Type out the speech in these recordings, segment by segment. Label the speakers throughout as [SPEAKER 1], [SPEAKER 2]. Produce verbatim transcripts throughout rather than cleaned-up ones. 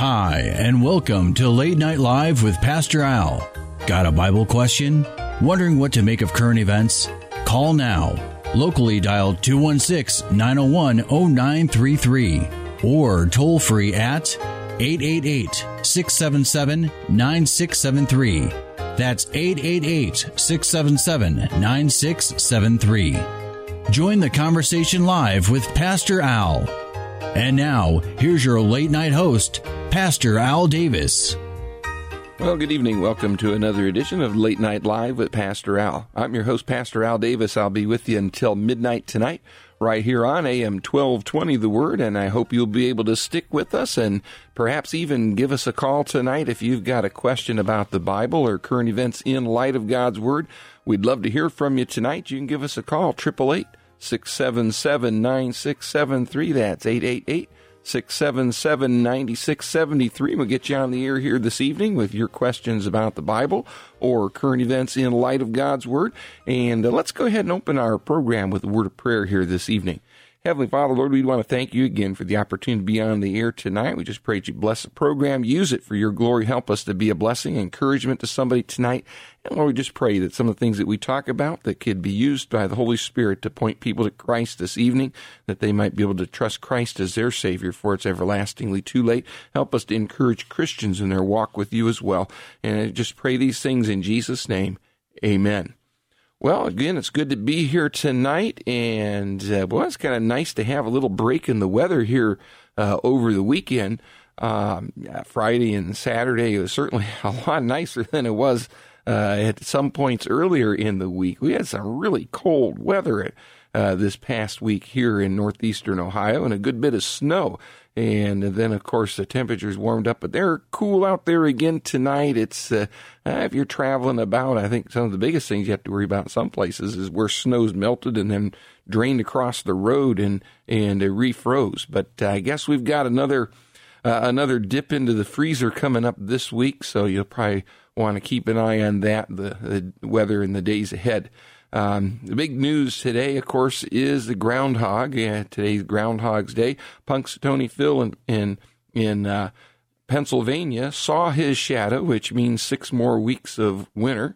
[SPEAKER 1] Hi, and welcome to Late Night Live with Pastor Al. Got a Bible question? Wondering what to make of current events? Call now. Locally dial two one six, nine oh one, oh nine three three or toll free at eight eight eight, six seven seven, nine six seven three. That's eight eight eight, six seven seven, nine six seven three. Join the conversation live with Pastor Al. And now, here's your late night host, Pastor Al Davis.
[SPEAKER 2] Well, good evening. Welcome to another edition of Late Night Live with Pastor Al. I'm your host, Pastor Al Davis. I'll be with you until midnight tonight, right here on A M twelve twenty The Word, and I hope you'll be able to stick with us and perhaps even give us a call tonight if you've got a question about the Bible or current events in light of God's Word. We'd love to hear from you tonight. You can give us a call, eight eight eight, six seven seven, nine six seven three. That's eight eight eight, six seven seven, nine six seven three. We'll get you on the air here this evening with your questions about the Bible or current events in light of God's Word. And uh, let's go ahead and open our program with a word of prayer here this evening. Heavenly Father, Lord, we want to thank you again for the opportunity to be on the air tonight. We just pray that you bless the program, use it for your glory, help us to be a blessing, encouragement to somebody tonight. And Lord, we just pray that some of the things that we talk about that could be used by the Holy Spirit to point people to Christ this evening, that they might be able to trust Christ as their Savior, for it's everlastingly too late. Help us to encourage Christians in their walk with you as well. And I just pray these things in Jesus' name. Amen. Well, again, it's good to be here tonight, and uh, well, it's kind of nice to have a little break in the weather here uh, over the weekend. Um, Friday and Saturday, it was certainly a lot nicer than it was uh, at some points earlier in the week. We had some really cold weather uh, this past week here in northeastern Ohio, and a good bit of snow. And then, of course, the temperatures warmed up, but they're cool out there again tonight. It's, uh, if you're traveling about, I think some of the biggest things you have to worry about in some places is where snow's melted and then drained across the road and, and it refroze. But uh, I guess we've got another, uh, another dip into the freezer coming up this week, so you'll probably want to keep an eye on that, the, the weather in the days ahead. Um, the big news today, of course, is the groundhog. Yeah, today's Groundhog's Day. Punxsutawney Phil in in, in uh, Pennsylvania saw his shadow, which means six more weeks of winter.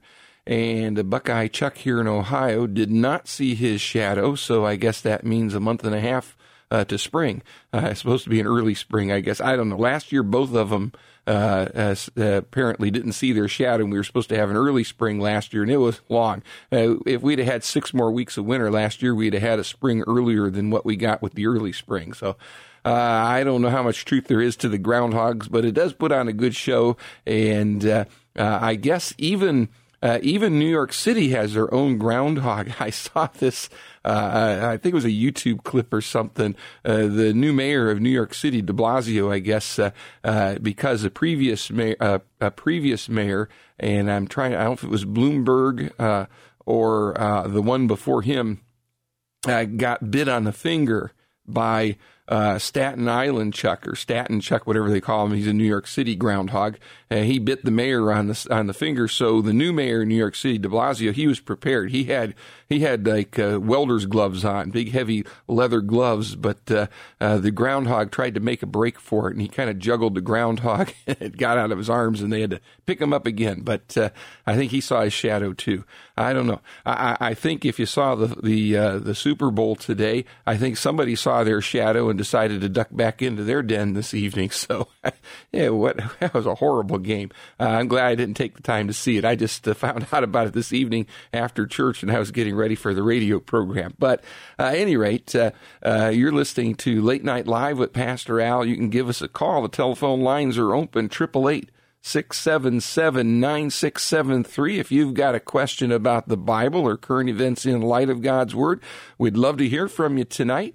[SPEAKER 2] And Buckeye Chuck here in Ohio did not see his shadow, so I guess that means a month and a half uh, to spring. Uh, it's supposed to be an early spring, I guess. I don't know. Last year, both of them Uh, uh, apparently didn't see their shadow, and we were supposed to have an early spring last year, and it was long. Uh, if we'd have had six more weeks of winter last year, we'd have had a spring earlier than what we got with the early spring. So uh, I don't know how much truth there is to the groundhogs, but it does put on a good show, and uh, uh, I guess even uh, even New York City has their own groundhog. I saw this. Uh, I think it was a YouTube clip or something. Uh, the new mayor of New York City, de Blasio, I guess, uh, uh, because the previous mayor, uh, a previous mayor, and I'm trying, I don't know if it was Bloomberg uh, or uh, the one before him, uh, got bit on the finger by uh, Staten Island Chuck, or Staten Chuck, whatever they call him. He's a New York City groundhog. Uh, he bit the mayor on the on the finger. So the new mayor in New York City, de Blasio, he was prepared. He had he had like uh, welder's gloves on, big heavy leather gloves. But uh, uh, the groundhog tried to make a break for it, and he kind of juggled the groundhog. It got out of his arms, and they had to pick him up again. But uh, I think he saw his shadow too. I don't know. I, I think if you saw the the uh, the Super Bowl today, I think somebody saw their shadow and decided to duck back into their den this evening. So, yeah, what that was a horrible game. Uh, I'm glad I didn't take the time to see it. I just uh, found out about it this evening after church, and I was getting ready for the radio program. But uh, at any rate, uh, uh, you're listening to Late Night Live with Pastor Al. You can give us a call. The telephone lines are open, eight eight eight, six seven seven, nine six seven three. If you've got a question about the Bible or current events in light of God's Word, we'd love to hear from you tonight.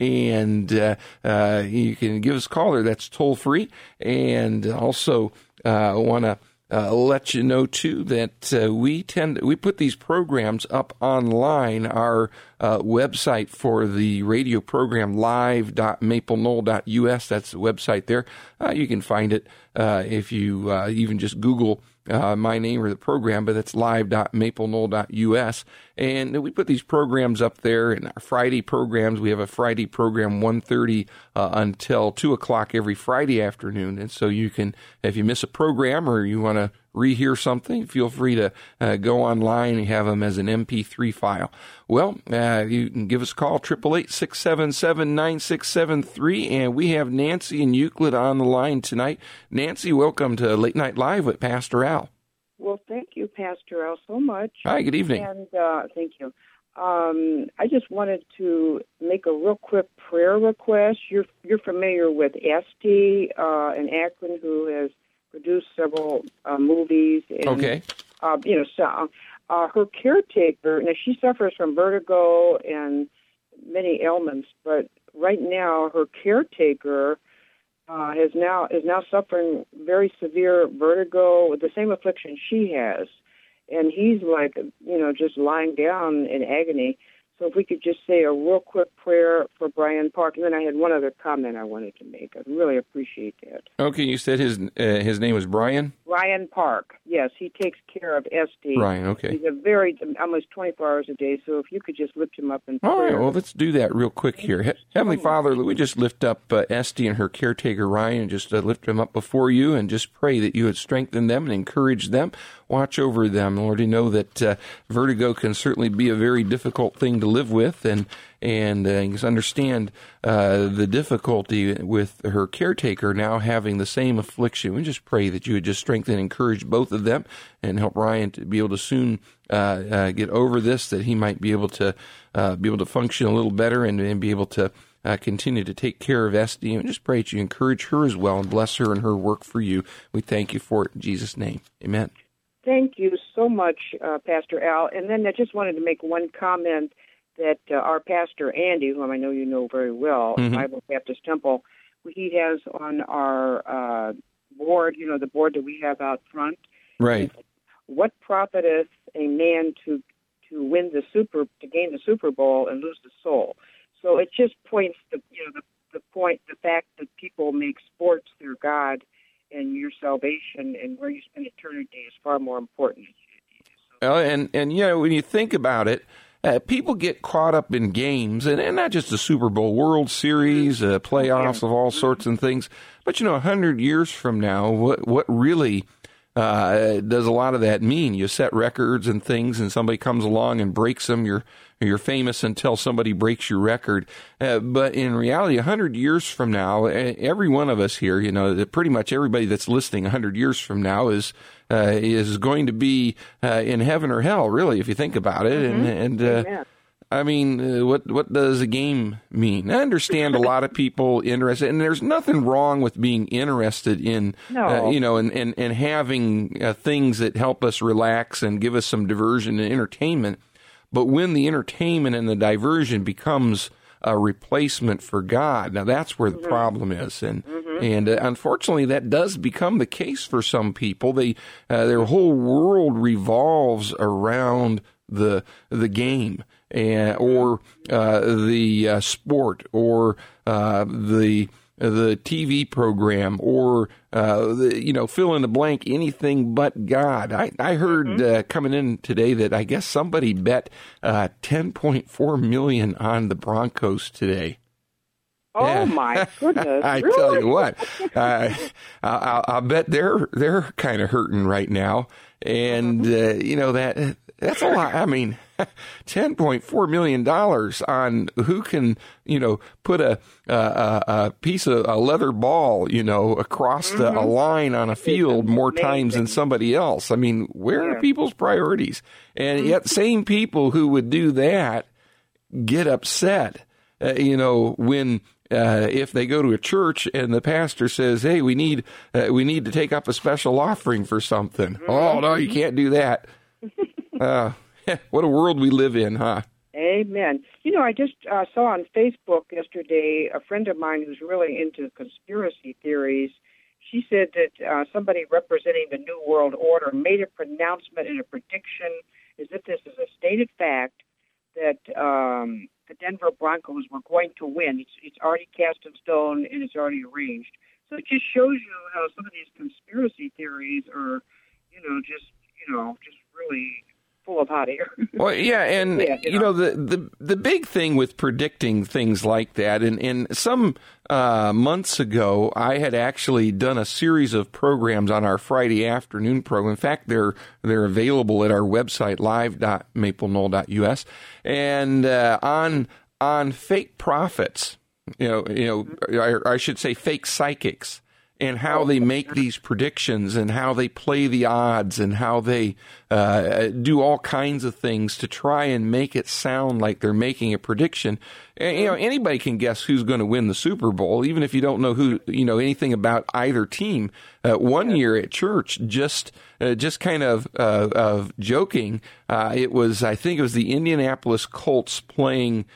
[SPEAKER 2] And uh, uh, you can give us a call there. That's toll free. And also I uh, want to uh, let you know, too, that uh, we tend we put these programs up online. Our uh, website for the radio program, live dot maple knoll dot u s. That's the website there. Uh, you can find it uh, if you uh, even just Google uh, my name or the program, but that's live dot maple knoll dot u s. And we put these programs up there, and our Friday programs, we have a Friday program one thirty uh, until two o'clock every Friday afternoon. And so you can, if you miss a program or you want to rehear something, feel free to uh, go online and have them as an M P three file. Well, uh, you can give us a call, eight eight eight, six seven seven, nine six seven three, and we have Nancy in Euclid on the line tonight. Nancy, welcome to Late Night Live with Pastor Al.
[SPEAKER 3] Well, thank you, Pastor Al, so much.
[SPEAKER 2] Hi, good evening.
[SPEAKER 3] And uh, thank you. Um, I just wanted to make a real quick prayer request. You're you're familiar with Esty, uh, an Akron who has produced several uh, movies. And,
[SPEAKER 2] okay.
[SPEAKER 3] Uh, you know, so, uh, her caretaker. Now she suffers from vertigo and many ailments, but right now her caretaker uh, has now is now suffering very severe vertigo with the same affliction she has, and he's like, you know, just lying down in agony. So if we could just say a real quick prayer for Brian Park. And then I had one other comment I wanted to make. I'd really appreciate that.
[SPEAKER 2] Okay, you said his uh, his name was Brian?
[SPEAKER 3] Brian Park, yes. He takes care of Esty.
[SPEAKER 2] Brian, okay.
[SPEAKER 3] He's a very, almost twenty-four hours a day. So if you could just lift him up in prayer.
[SPEAKER 2] All right, well, let's do that real quick here. He- Heavenly Father, we just lift up uh, Esty and her caretaker, Ryan, and just uh, lift them up before you and just pray that you would strengthen them and encourage them. Watch over them. Lord, you know that uh, vertigo can certainly be a very difficult thing to live with, and and uh, you understand uh, the difficulty with her caretaker now having the same affliction. We just pray that you would just strengthen and encourage both of them and help Ryan to be able to soon uh, uh, get over this, that he might be able to uh, be able to function a little better and, and be able to uh, continue to take care of Esty. And just pray that you encourage her as well and bless her in her work for you. We thank you for it in Jesus' name. Amen.
[SPEAKER 3] Thank you so much, uh, Pastor Al. And then I just wanted to make one comment that uh, our pastor, Andy, whom I know you know very well,
[SPEAKER 2] mm-hmm.
[SPEAKER 3] Bible Baptist Temple, he has on our uh, board, you know, the board that we have out front.
[SPEAKER 2] Right.
[SPEAKER 3] What profiteth a man to to win the super, to gain the Super Bowl and lose the soul? So it just points to, you know, the, the point, the fact that people make sports their God, and your salvation and where you spend eternity is far more important.
[SPEAKER 2] So. Uh, and, and, you know, when you think about it, uh, people get caught up in games, and, and not just the Super Bowl, World Series, uh, playoffs of all sorts and things. But, you know, a hundred years from now, what what really uh, does a lot of that mean? You set records and things, and somebody comes along and breaks them. You're You're famous until somebody breaks your record. Uh, but in reality, a hundred years from now, every one of us here, you know, pretty much everybody that's listening a hundred years from now is uh, is going to be uh, in heaven or hell, really, if you think about it. Mm-hmm. And, and uh, I mean, uh, what what does a game mean? I understand a lot of people interested, and there's nothing wrong with being interested in,
[SPEAKER 3] no.
[SPEAKER 2] uh, you know, and, and, and having uh, things that help us relax and give us some diversion and entertainment. But when the entertainment and the diversion becomes a replacement for God, now that's where the mm-hmm. problem is. And mm-hmm. and uh, unfortunately, that does become the case for some people. They uh, their whole world revolves around the the game and or uh, the uh, sport or uh, the the T V program or, uh, the, you know, fill in the blank, anything but God. I, I heard mm-hmm. uh, coming in today that I guess somebody bet uh, ten point four million dollars on the Broncos today.
[SPEAKER 3] Oh, yeah. My goodness.
[SPEAKER 2] I
[SPEAKER 3] really?
[SPEAKER 2] tell you what, uh, I, I bet they're they're kind of hurting right now. And, uh, you know, that that's a lot. I mean, ten point four million dollars on who can, you know, put a a, a piece of a leather ball, you know, across mm-hmm. the, a line on a field more amazing. times than somebody else. I mean, where yeah. are people's priorities? And mm-hmm. yet same people who would do that get upset, uh, you know, when Uh, if they go to a church and the pastor says, "Hey, we need uh, we need to take up a special offering for something." Mm-hmm. Oh no, you can't do that. uh, what a world we live in, huh?
[SPEAKER 3] Amen. You know, I just uh, saw on Facebook yesterday a friend of mine who's really into conspiracy theories. She said that uh, somebody representing the New World Order made a pronouncement and a prediction, as if this is a stated fact, that um, the Denver Broncos were going to win. It's, it's already cast in stone and it's already arranged. So it just shows you how some of these conspiracy theories are, you know, just, you know, just really full of hot air.
[SPEAKER 2] Well, yeah, and,
[SPEAKER 3] yeah, you,
[SPEAKER 2] you
[SPEAKER 3] know.
[SPEAKER 2] know, the, the the big thing with predicting things like that, and, and some uh, months ago, I had actually done a series of programs on our Friday afternoon program. In fact, they're they're available at our website, live dot maple knoll dot u s, and uh, on on fake prophets, you know, you know, mm-hmm. I, I should say fake psychics, and how they make these predictions and how they play the odds and how they uh, do all kinds of things to try and make it sound like they're making a prediction. And, you know, anybody can guess who's going to win the Super Bowl, even if you don't know who, you know, anything about either team. Uh, one year at church, just uh, just kind of uh, of joking, uh, it was, I think it was the Indianapolis Colts playing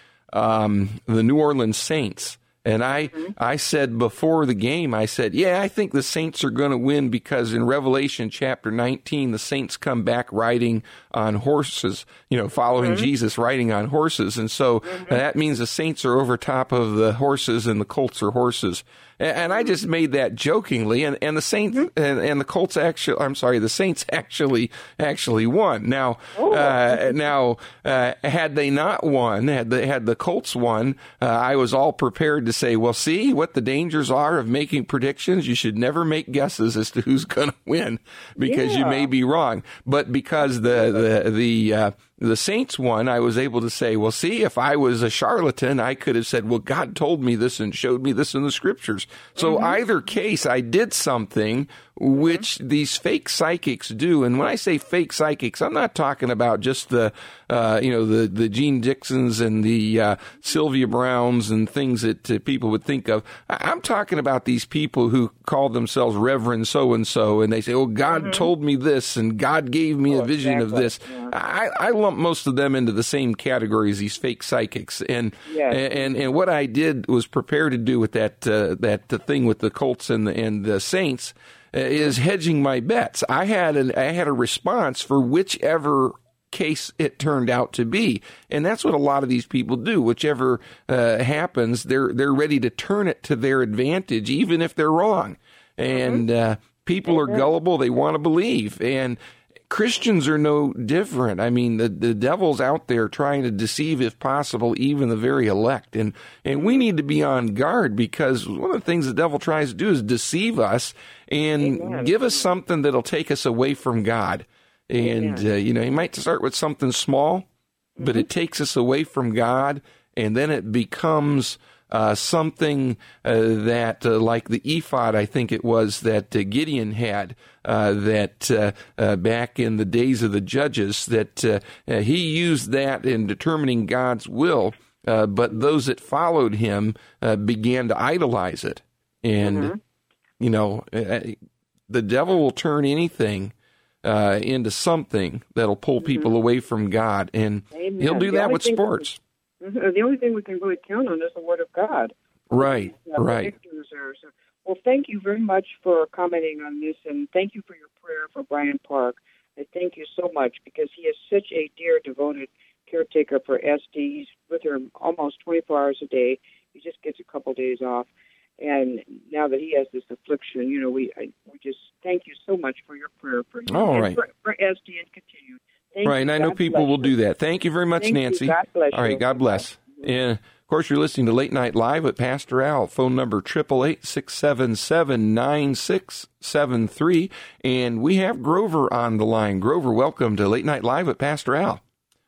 [SPEAKER 2] um, the New Orleans Saints. And I, mm-hmm. I said before the game, I said, yeah, I think the Saints are going to win because in Revelation chapter nineteen, the Saints come back riding on horses, you know, following mm-hmm. Jesus riding on horses. And so mm-hmm. that means the Saints are over top of the horses and the Colts are horses. And, and I just made that jokingly. And, and the Saints mm-hmm. and, and the Colts actually, I'm sorry, the Saints actually, actually won. Now,
[SPEAKER 3] oh.
[SPEAKER 2] uh, now, uh, had they not won, had the, had the Colts won, uh, I was all prepared to say, well, see what the dangers are of making predictions. You should never make guesses as to who's going to win because yeah. you may be wrong. But because the the the uh, the Saints won, I was able to say, well, see, if I was a charlatan, I could have said, well, God told me this and showed me this in the scriptures. So mm-hmm. either case, I did something which mm-hmm. these fake psychics do. And when I say fake psychics, I'm not talking about just the, uh, you know, the, the Gene Dixons and the uh, Sylvia Browns and things that uh, people would think of. I'm talking about these people who call themselves Reverend so-and-so, and they say, oh, God mm-hmm. told me this, and God gave me
[SPEAKER 3] oh,
[SPEAKER 2] a vision
[SPEAKER 3] exactly.
[SPEAKER 2] of this.
[SPEAKER 3] Yeah.
[SPEAKER 2] I, I lump most of them into the same category as these fake psychics. And
[SPEAKER 3] yes.
[SPEAKER 2] and, and what I did was prepare to do with that uh, that thing with the Colts and the, and the Saints is hedging my bets. I had an I had a response for whichever case it turned out to be, and that's what a lot of these people do. Whichever uh, happens, they're they're ready to turn it to their advantage, even if they're wrong. And uh, people are gullible; they want to believe. And Christians are no different. I mean, the, the devil's out there trying to deceive, if possible, even the very elect. And, and we need to be on guard because one of the things the devil tries to do is deceive us and Amen. give us something that'll take us away from God. And, uh, you know, he might start with something small, mm-hmm. but it takes us away from God, and then it becomes Uh, something uh, that, uh, like the ephod, I think it was, that uh, Gideon had, uh, that uh, uh, back in the days of the judges, that uh, uh, he used that in determining God's will, uh, but those that followed him uh, began to idolize it. And, mm-hmm. you know, uh, the devil will turn anything uh, into something that'll pull people mm-hmm. away from God, and Amen. he'll do the that with sports.
[SPEAKER 3] Mm-hmm. The only thing we can really count on is the Word of God.
[SPEAKER 2] Right,
[SPEAKER 3] uh,
[SPEAKER 2] right.
[SPEAKER 3] Are, so, well, thank you very much for commenting on this, and thank you for your prayer for Brian Park. I thank you so much because he is such a dear, devoted caretaker for Esty. He's with her almost twenty-four hours a day. He just gets a couple days off. And now that he has this affliction, you know, we I, we just thank you so much for your prayer for him
[SPEAKER 2] All
[SPEAKER 3] and
[SPEAKER 2] right.
[SPEAKER 3] for, for Esty and continued. Thank
[SPEAKER 2] right, and I know
[SPEAKER 3] God
[SPEAKER 2] people will
[SPEAKER 3] you.
[SPEAKER 2] do that. Thank you very much,
[SPEAKER 3] Thank
[SPEAKER 2] Nancy.
[SPEAKER 3] You. God bless
[SPEAKER 2] All right,
[SPEAKER 3] you.
[SPEAKER 2] God bless. And, of course, you're listening to Late Night Live with Pastor Al. Phone number eight eight eight, six seven seven, nine six seven three. And we have Grover on the line. Grover, welcome to Late Night Live with Pastor Al.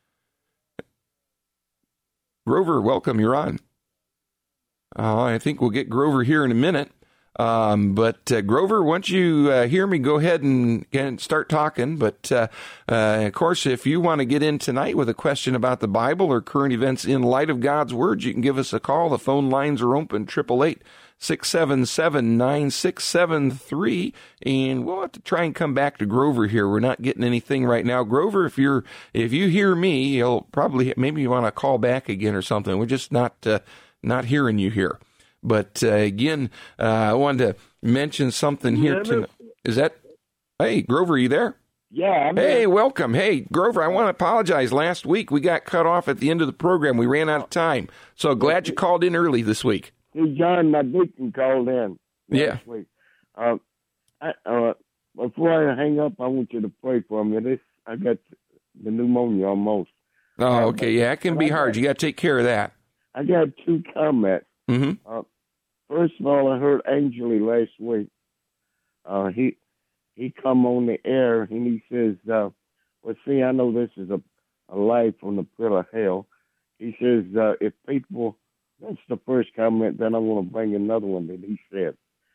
[SPEAKER 2] Grover, welcome. You're on. Uh, I think we'll get Grover here in a minute. Um, but uh, Grover, once you uh, hear me, go ahead and, and start talking. But uh, uh, of course, if you want to get in tonight with a question about the Bible or current events in light of God's Word, you can give us a call. The phone lines are open, eight eight eight, six seven seven, nine six seven three. And we'll have to try and come back to Grover here. We're not getting anything right now. Grover, if you're if you hear me, you'll probably maybe you want to call back again or something. We're just not uh, not hearing you here. But uh, again, uh, I wanted to mention something here. To, is that, hey, Grover, are you there?
[SPEAKER 4] Yeah. I'm
[SPEAKER 2] hey,
[SPEAKER 4] there.
[SPEAKER 2] welcome. Hey, Grover, I want to apologize. Last week, we got cut off at the end of the program. We ran out of time. So glad you called in early this week.
[SPEAKER 4] Hey, John, my deacon called in last
[SPEAKER 2] yeah.
[SPEAKER 4] week. Uh, I, uh, before I hang up, I want you to pray for me. This, I got the pneumonia almost.
[SPEAKER 2] Oh, okay. Yeah, it can be hard. You got to take care of that.
[SPEAKER 4] I got two comments.
[SPEAKER 2] Mm-hmm.
[SPEAKER 4] Uh, first of all, I heard Angeli last week. Uh, he he come on the air and he says, uh, well, see, I know this is a, a life from the pit of hell. He says, uh, if people, that's the first comment, then I want to bring another one that he said.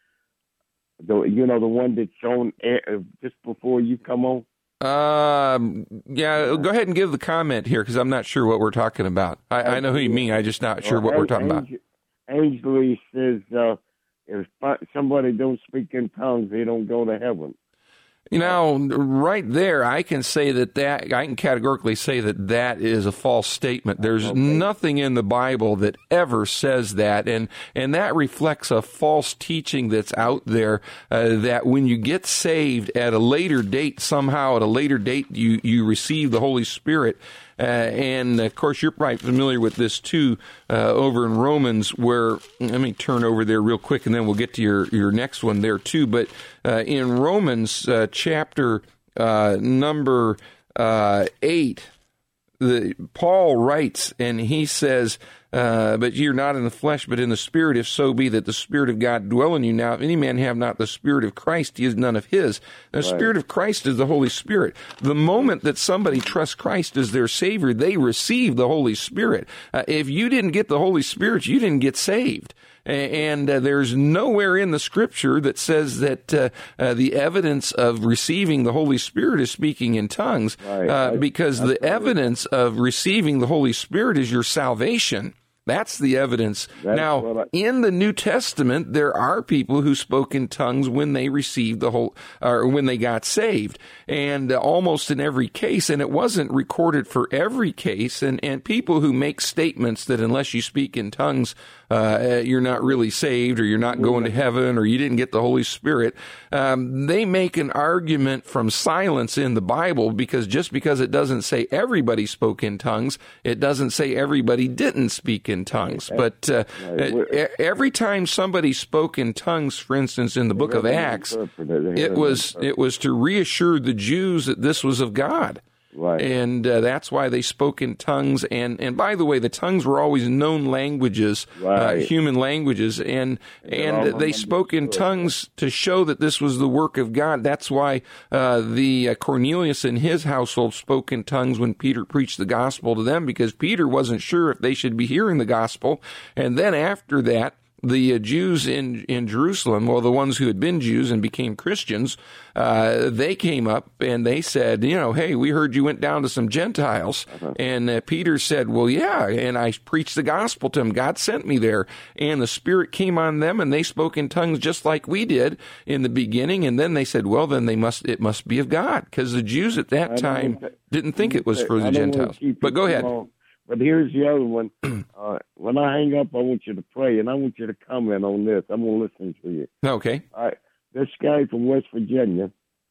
[SPEAKER 4] The, you know, the one that's on air just before you come on?
[SPEAKER 2] Um, yeah, go ahead and give the comment here because I'm not sure what we're talking about. I, I know who you mean. I'm just not sure what we're talking about.
[SPEAKER 4] Angeli says, uh, if somebody don't speak in tongues, they don't go to heaven.
[SPEAKER 2] You know, right there, I can say that that, I can categorically say that that is a false statement. There's okay. nothing in the Bible that ever says that, and, and that reflects a false teaching that's out there, uh, that when you get saved at a later date, somehow at a later date, you, you receive the Holy Spirit. Uh, and, of course, you're probably familiar with this, too, uh, over in Romans, where, let me turn over there real quick, and then we'll get to your, your next one there, too. But uh, in Romans uh, chapter uh, number uh, eight, the, Paul writes, and he says, uh, but you're not in the flesh, but in the Spirit, if so be that the Spirit of God dwell in you. Now, if any man have not the Spirit of Christ, he is none of his. The right. Spirit of Christ is the Holy Spirit. The moment that somebody trusts Christ as their Savior, they receive the Holy Spirit. Uh, if you didn't get the Holy Spirit, you didn't get saved. And uh, there's nowhere in the Scripture that says that uh, uh, the evidence of receiving the Holy Spirit is speaking in tongues,
[SPEAKER 4] right.
[SPEAKER 2] uh, because That's the right. evidence of receiving the Holy Spirit is your salvation. That's the evidence. That's now, I... in the New Testament, there are people who spoke in tongues when they received the whole, or when they got saved, and uh, almost in every case, and it wasn't recorded for every case, and, and people who make statements that unless you speak in tongues, uh, you're not really saved, or you're not going to heaven, or you didn't get the Holy Spirit, um, they make an argument from silence in the Bible, because just because it doesn't say everybody spoke in tongues, it doesn't say everybody didn't speak in tongues. But uh, every time somebody spoke in tongues, for instance, in the book of Acts, it was it was to reassure the Jews that this was of God.
[SPEAKER 4] Right.
[SPEAKER 2] And uh, that's why they spoke in tongues. And, and by the way, the tongues were always known languages,
[SPEAKER 4] right.
[SPEAKER 2] uh, human languages. And and, and they spoke in tongues to show that this was the work of God. That's why uh, the uh, Cornelius and his household spoke in tongues when Peter preached the gospel to them, because Peter wasn't sure if they should be hearing the gospel. And then after that, the uh, Jews in, in Jerusalem, well, the ones who had been Jews and became Christians, uh, they came up and they said, you know, hey, we heard you went down to some Gentiles. Uh-huh. And uh, Peter said, well, yeah, and I preached the gospel to them. God sent me there. And the Spirit came on them and they spoke in tongues just like we did in the beginning. And then they said, well, then they must it must be of God, because the Jews at that time didn't think it was for the Gentiles. But go ahead.
[SPEAKER 4] Long. But here's the other one. Uh, when I hang up, I want you to pray, and I want you to comment on this. I'm going to listen to you.
[SPEAKER 2] Okay.
[SPEAKER 4] All right. This guy from West Virginia,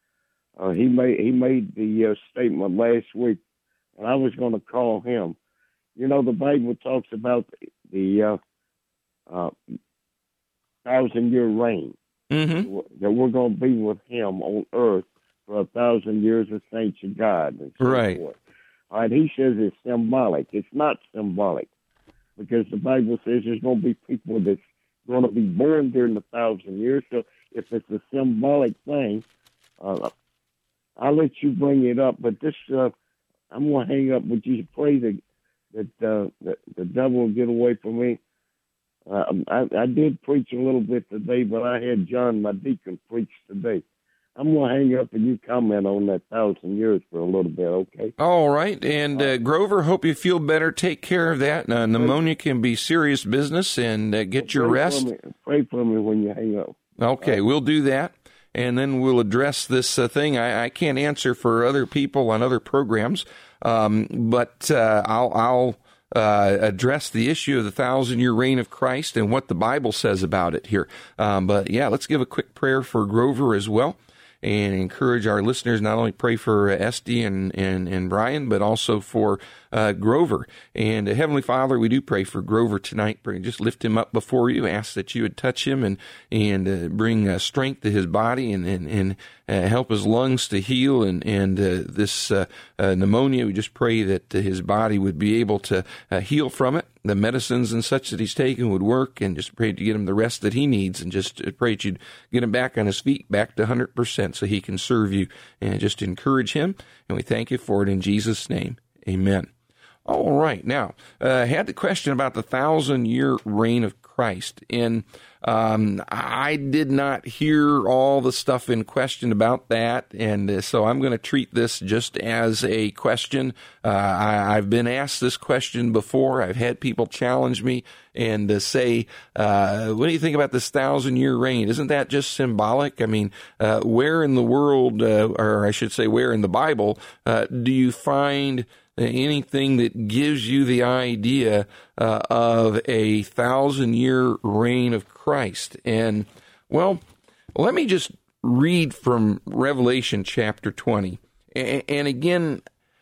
[SPEAKER 4] uh, he made he made the uh, statement last week, and I was going to call him. You know, the Bible talks about the uh, uh, thousand-year reign,
[SPEAKER 2] mm-hmm.
[SPEAKER 4] that we're going to be with him on earth for a thousand years of saints of God. And so
[SPEAKER 2] right.
[SPEAKER 4] forth. All right, he says it's symbolic. It's not symbolic, because the Bible says there's going to be people that's going to be born during the thousand years. So if it's a symbolic thing, uh, I'll let you bring it up. But this, uh, I'm going to hang up. Would you pray that that uh, the, the devil will get away from me? Uh, I, I did preach a little bit today, but I had John, my deacon, preach today. I'm going to hang up and you comment on that thousand years for a little bit, okay?
[SPEAKER 2] All right. And uh, Grover, hope you feel better. Take care of that. Uh, pneumonia can be serious business, and uh, get your rest.
[SPEAKER 4] For Pray for me when you hang up.
[SPEAKER 2] Okay, we'll do that. And then we'll address this uh, thing. I, I can't answer for other people on other programs, um, but uh, I'll, I'll uh, address the issue of the thousand-year reign of Christ and what the Bible says about it here. Um, but, yeah, let's give a quick prayer for Grover as well. and encourage our listeners not only pray for uh, Esty and, and, and Brian, but also for uh, Grover. And uh, Heavenly Father, we do pray for Grover tonight. Pray, just lift him up before you. Ask that you would touch him and and uh, bring uh, strength to his body and and, and uh, help his lungs to heal. And and uh, this uh, uh, pneumonia, we just pray that uh, his body would be able to uh, heal from it. The medicines and such that he's taking would work, and just pray to get him the rest that he needs, and just pray that you'd get him back on his feet, back to one hundred percent, so he can serve you, and just encourage him. And we thank you for it in Jesus' name. Amen. All right. Now, uh, I had the question about the thousand-year reign of Christ, and um, I did not hear all the stuff in question about that, and uh, so I'm going to treat this just as a question. Uh, I, I've been asked this question before. I've had people challenge me and uh, say, uh, what do you think about this thousand-year reign? Isn't that just symbolic? I mean, uh, where in the world, uh, or I should say where in the Bible, uh, do you find anything that gives you the idea uh, of a thousand-year reign of Christ? And, well, let me just read from Revelation chapter twenty. And again,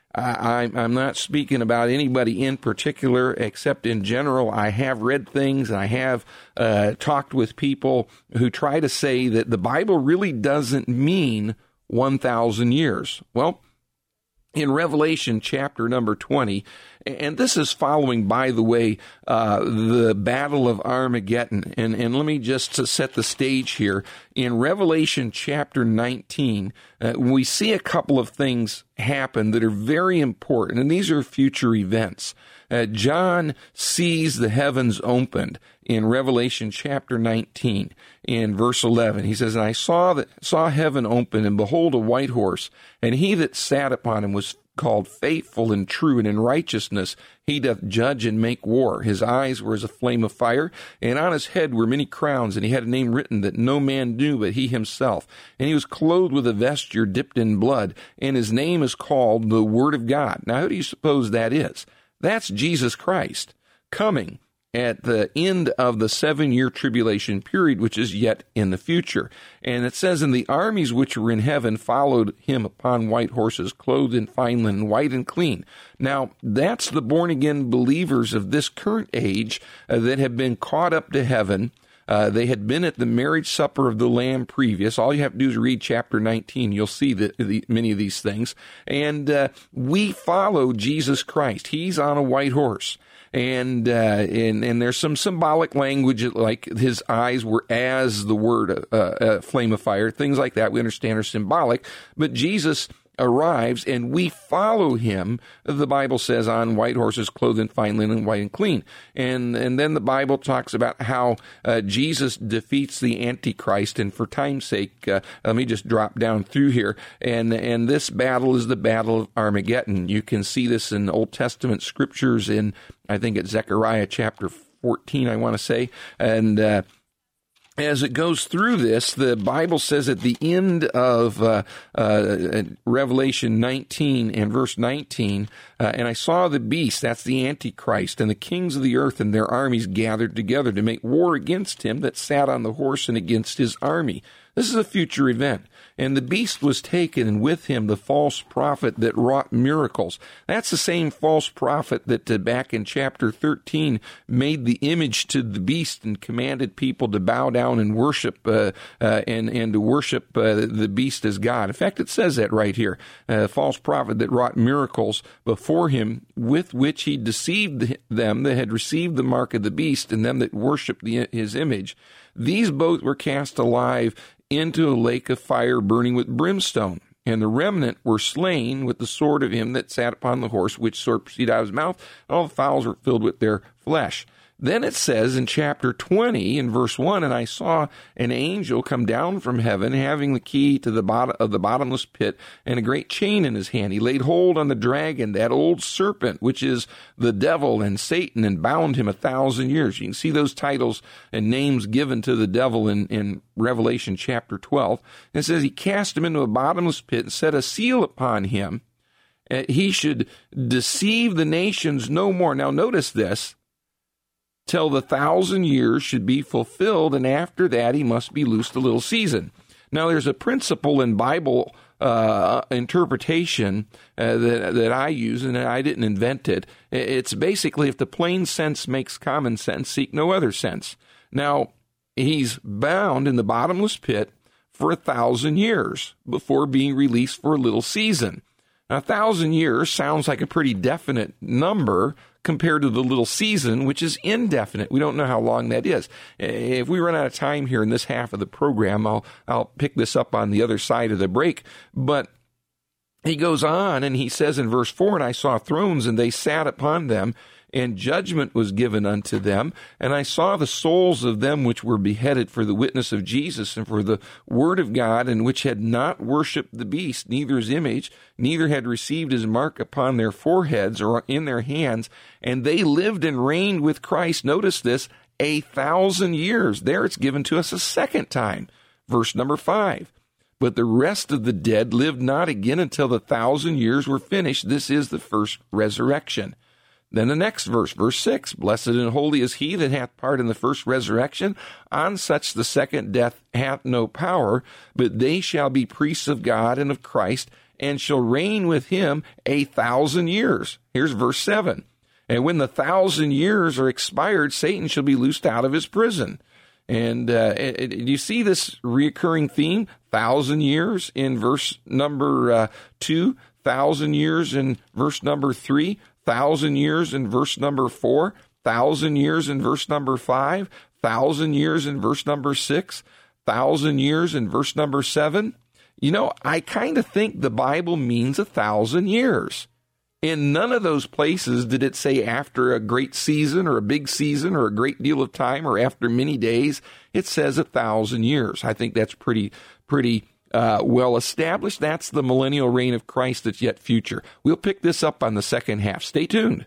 [SPEAKER 2] I, I'm not speaking about anybody in particular, except in general. I have read things, and I have uh, talked with people who try to say that the Bible really doesn't mean one thousand years. Well, in Revelation chapter number twenty, and this is following, by the way, uh, the Battle of Armageddon. And, and let me just set the stage here. In Revelation chapter nineteen, uh, we see a couple of things happen that are very important, and these are future events. Uh, John sees the heavens opened in Revelation chapter nineteen, in verse eleven. He says, "And I saw that saw heaven open, and behold, a white horse, and he that sat upon him was called Faithful and True, and in righteousness he doth judge and make war. His eyes were as a flame of fire, and on his head were many crowns, and he had a name written that no man knew but he himself. And he was clothed with a vesture dipped in blood, and his name is called the Word of God." Now, who do you suppose that is? That's Jesus Christ coming at the end of the seven-year tribulation period, which is yet in the future. And it says, "And the armies which were in heaven followed him upon white horses, clothed in fine linen, white and clean." Now, that's the born-again believers of this current age uh, that have been caught up to heaven. Uh, they had been at the marriage supper of the Lamb previous. All you have to do is read chapter nineteen. You'll see the, the, many of these things. And uh, we follow Jesus Christ. He's on a white horse. And, uh, and and there's some symbolic language, like his eyes were as the word, uh, uh, flame of fire, things like that we understand are symbolic. But Jesus arrives, and we follow him, the Bible says, on white horses, clothed in fine linen, white and clean. And and then the Bible talks about how uh, Jesus defeats the Antichrist. And for time's sake, uh, let me just drop down through here. And, and this battle is the Battle of Armageddon. You can see this in Old Testament scriptures in, I think it's Zechariah chapter fourteen, I want to say. And uh as it goes through this, the Bible says at the end of uh, uh, Revelation nineteen and verse nineteen, uh, "And I saw the beast," that's the Antichrist, "and the kings of the earth and their armies gathered together to make war against him that sat on the horse and against his army." This is a future event. "And the beast was taken, and with him the false prophet that wrought miracles." That's the same false prophet that uh, back in chapter thirteen made the image to the beast and commanded people to bow down and worship uh, uh, and, and to worship uh, the beast as God. In fact, it says that right here. Uh, false prophet that wrought miracles before him, with which he deceived them that had received the mark of the beast, and them that worshipped the, his image. These both were cast alive into a lake of fire burning with brimstone. And the remnant were slain with the sword of him that sat upon the horse, which sword proceeded out of his mouth, and all the fowls were filled with their flesh. Then it says in chapter twenty, in verse one, "And I saw an angel come down from heaven, having the key to the bottom of the bottomless pit, and a great chain in his hand. He laid hold on the dragon, that old serpent, which is the devil and Satan, and bound him a thousand years." You can see those titles and names given to the devil in, in Revelation chapter twelve. And it says, "He cast him into a bottomless pit, and set a seal upon him. Uh, he should deceive the nations no more." Now notice this. "Till the thousand years should be fulfilled, and after that he must be loosed a little season." Now, there's a principle in Bible uh, interpretation uh, that, that I use, and I didn't invent it. It's basically, if the plain sense makes common sense, seek no other sense. Now, he's bound in the bottomless pit for a thousand years before being released for a little season. Now, a thousand years sounds like a pretty definite number compared to the little season, which is indefinite. We don't know how long that is. If we run out of time here in this half of the program, I'll I'll pick this up on the other side of the break. But he goes on and he says in verse four, and I saw thrones and they sat upon them, and judgment was given unto them. And I saw the souls of them which were beheaded for the witness of Jesus and for the word of God, and which had not worshipped the beast, neither his image, neither had received his mark upon their foreheads or in their hands. And they lived and reigned with Christ, notice this, a thousand years. There it's given to us a second time. Verse number five. But the rest of the dead lived not again until the thousand years were finished. This is the first resurrection. Then the next verse, verse six, blessed and holy is he that hath part in the first resurrection. On such the second death hath no power, but they shall be priests of God and of Christ, and shall reign with him a thousand years. Here's verse seven. And when the thousand years are expired, Satan shall be loosed out of his prison. And uh, it, it, you see this recurring theme, thousand years in verse number uh, two, thousand years in verse number three, thousand years in verse number four, thousand years in verse number five, thousand years in verse number six, thousand years in verse number seven. You know, I kind of think the Bible means a thousand years. In none of those places did it say after a great season or a big season or a great deal of time or after many days. It says a thousand years. I think that's pretty, pretty Uh, well established. That's the millennial reign of Christ that's yet future. We'll pick this up on the second half. Stay tuned.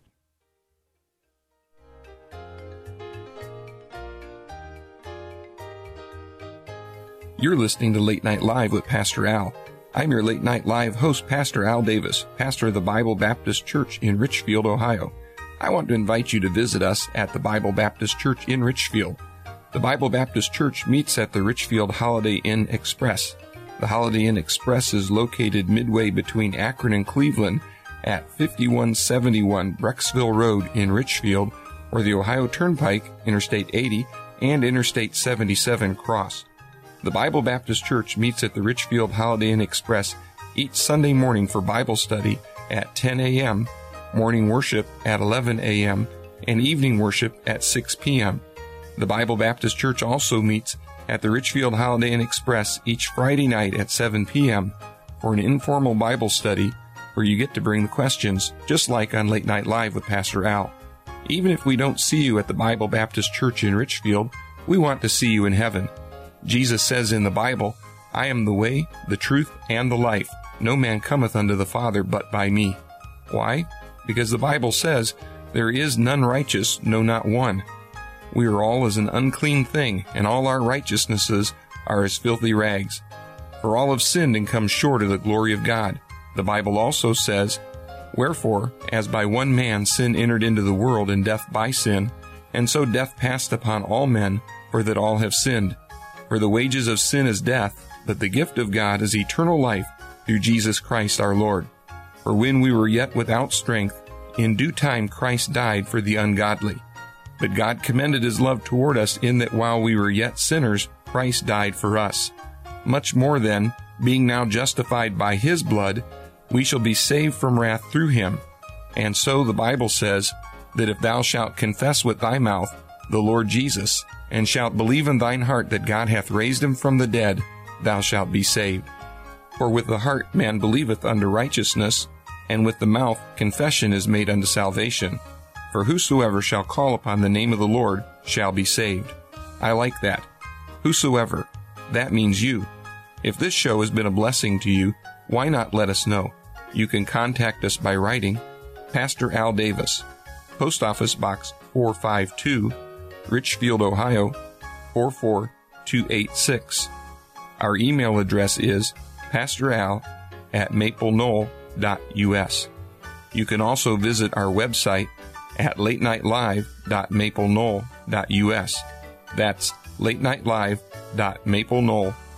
[SPEAKER 2] You're listening to Late Night Live with Pastor Al. I'm your Late Night Live host, Pastor Al Davis, pastor of the Bible Baptist Church in Richfield, Ohio. I want to invite you to visit us at the Bible Baptist Church in Richfield. The Bible Baptist Church meets at the Richfield Holiday Inn Express. The Holiday Inn Express is located midway between Akron and Cleveland at fifty-one seventy-one Brecksville Road in Richfield, where the Ohio Turnpike, Interstate eighty, and Interstate seventy-seven cross. The Bible Baptist Church meets at the Richfield Holiday Inn Express each Sunday morning for Bible study at ten a.m., morning worship at eleven a.m., and evening worship at six p.m. The Bible Baptist Church also meets at the Richfield Holiday Inn Express each Friday night at seven p.m. for an informal Bible study where you get to bring the questions, just like on Late Night Live with Pastor Al. Even if we don't see you at the Bible Baptist Church in Richfield, we want to see you in heaven. Jesus says in the Bible, I am the way, the truth, and the life. No man cometh unto the Father but by me. Why? Because the Bible says, there is none righteous, no, not one. We are all as an unclean thing, and all our righteousnesses are as filthy rags. For all have sinned and come short of the glory of God. The Bible also says, Wherefore, as by one man sin entered into the world, and death by sin, and so death passed upon all men, for that all have sinned. For the wages of sin is death, but the gift of God is eternal life through Jesus Christ our Lord. For when we were yet without strength, in due time Christ died for the ungodly. But God commended his love toward us in that while we were yet sinners, Christ died for us. Much more then, being now justified by his blood, we shall be saved from wrath through him. And so the Bible says that if thou shalt confess with thy mouth the Lord Jesus, and shalt believe in thine heart that God hath raised him from the dead, thou shalt be saved. For with the heart man believeth unto righteousness, and with the mouth confession is made unto salvation. For whosoever shall call upon the name of the Lord shall be saved. I like that. Whosoever. That means you. If this show has been a blessing to you, why not let us know? You can contact us by writing Pastor Al Davis, Post Office Box four five two, Richfield, Ohio four four two eight six. Our email address is pastoral at maple knoll dot u s. You can also visit our website at late night live dot maple knoll dot u s. That's late night live dot maple knoll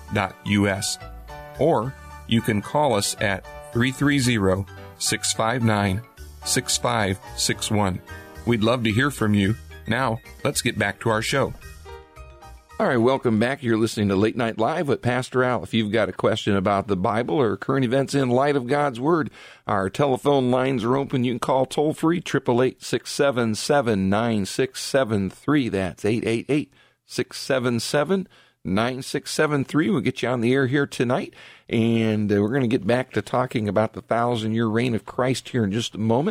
[SPEAKER 5] dot U S. Or you can call us at three three zero, six five nine, six five six one. We'd love to hear from you. Now, let's get back to our show.
[SPEAKER 2] All right, welcome back. You're listening to Late Night Live with Pastor Al. If you've got a question about the Bible or current events in light of God's Word, our telephone lines are open. You can call toll-free, eight eight eight, six seven seven, nine six seven three. That's eight eight eight, six seven seven, nine six seven three. We'll get you on the air here tonight, and uh, we're going to get back to talking about the thousand-year reign of Christ here in just a moment.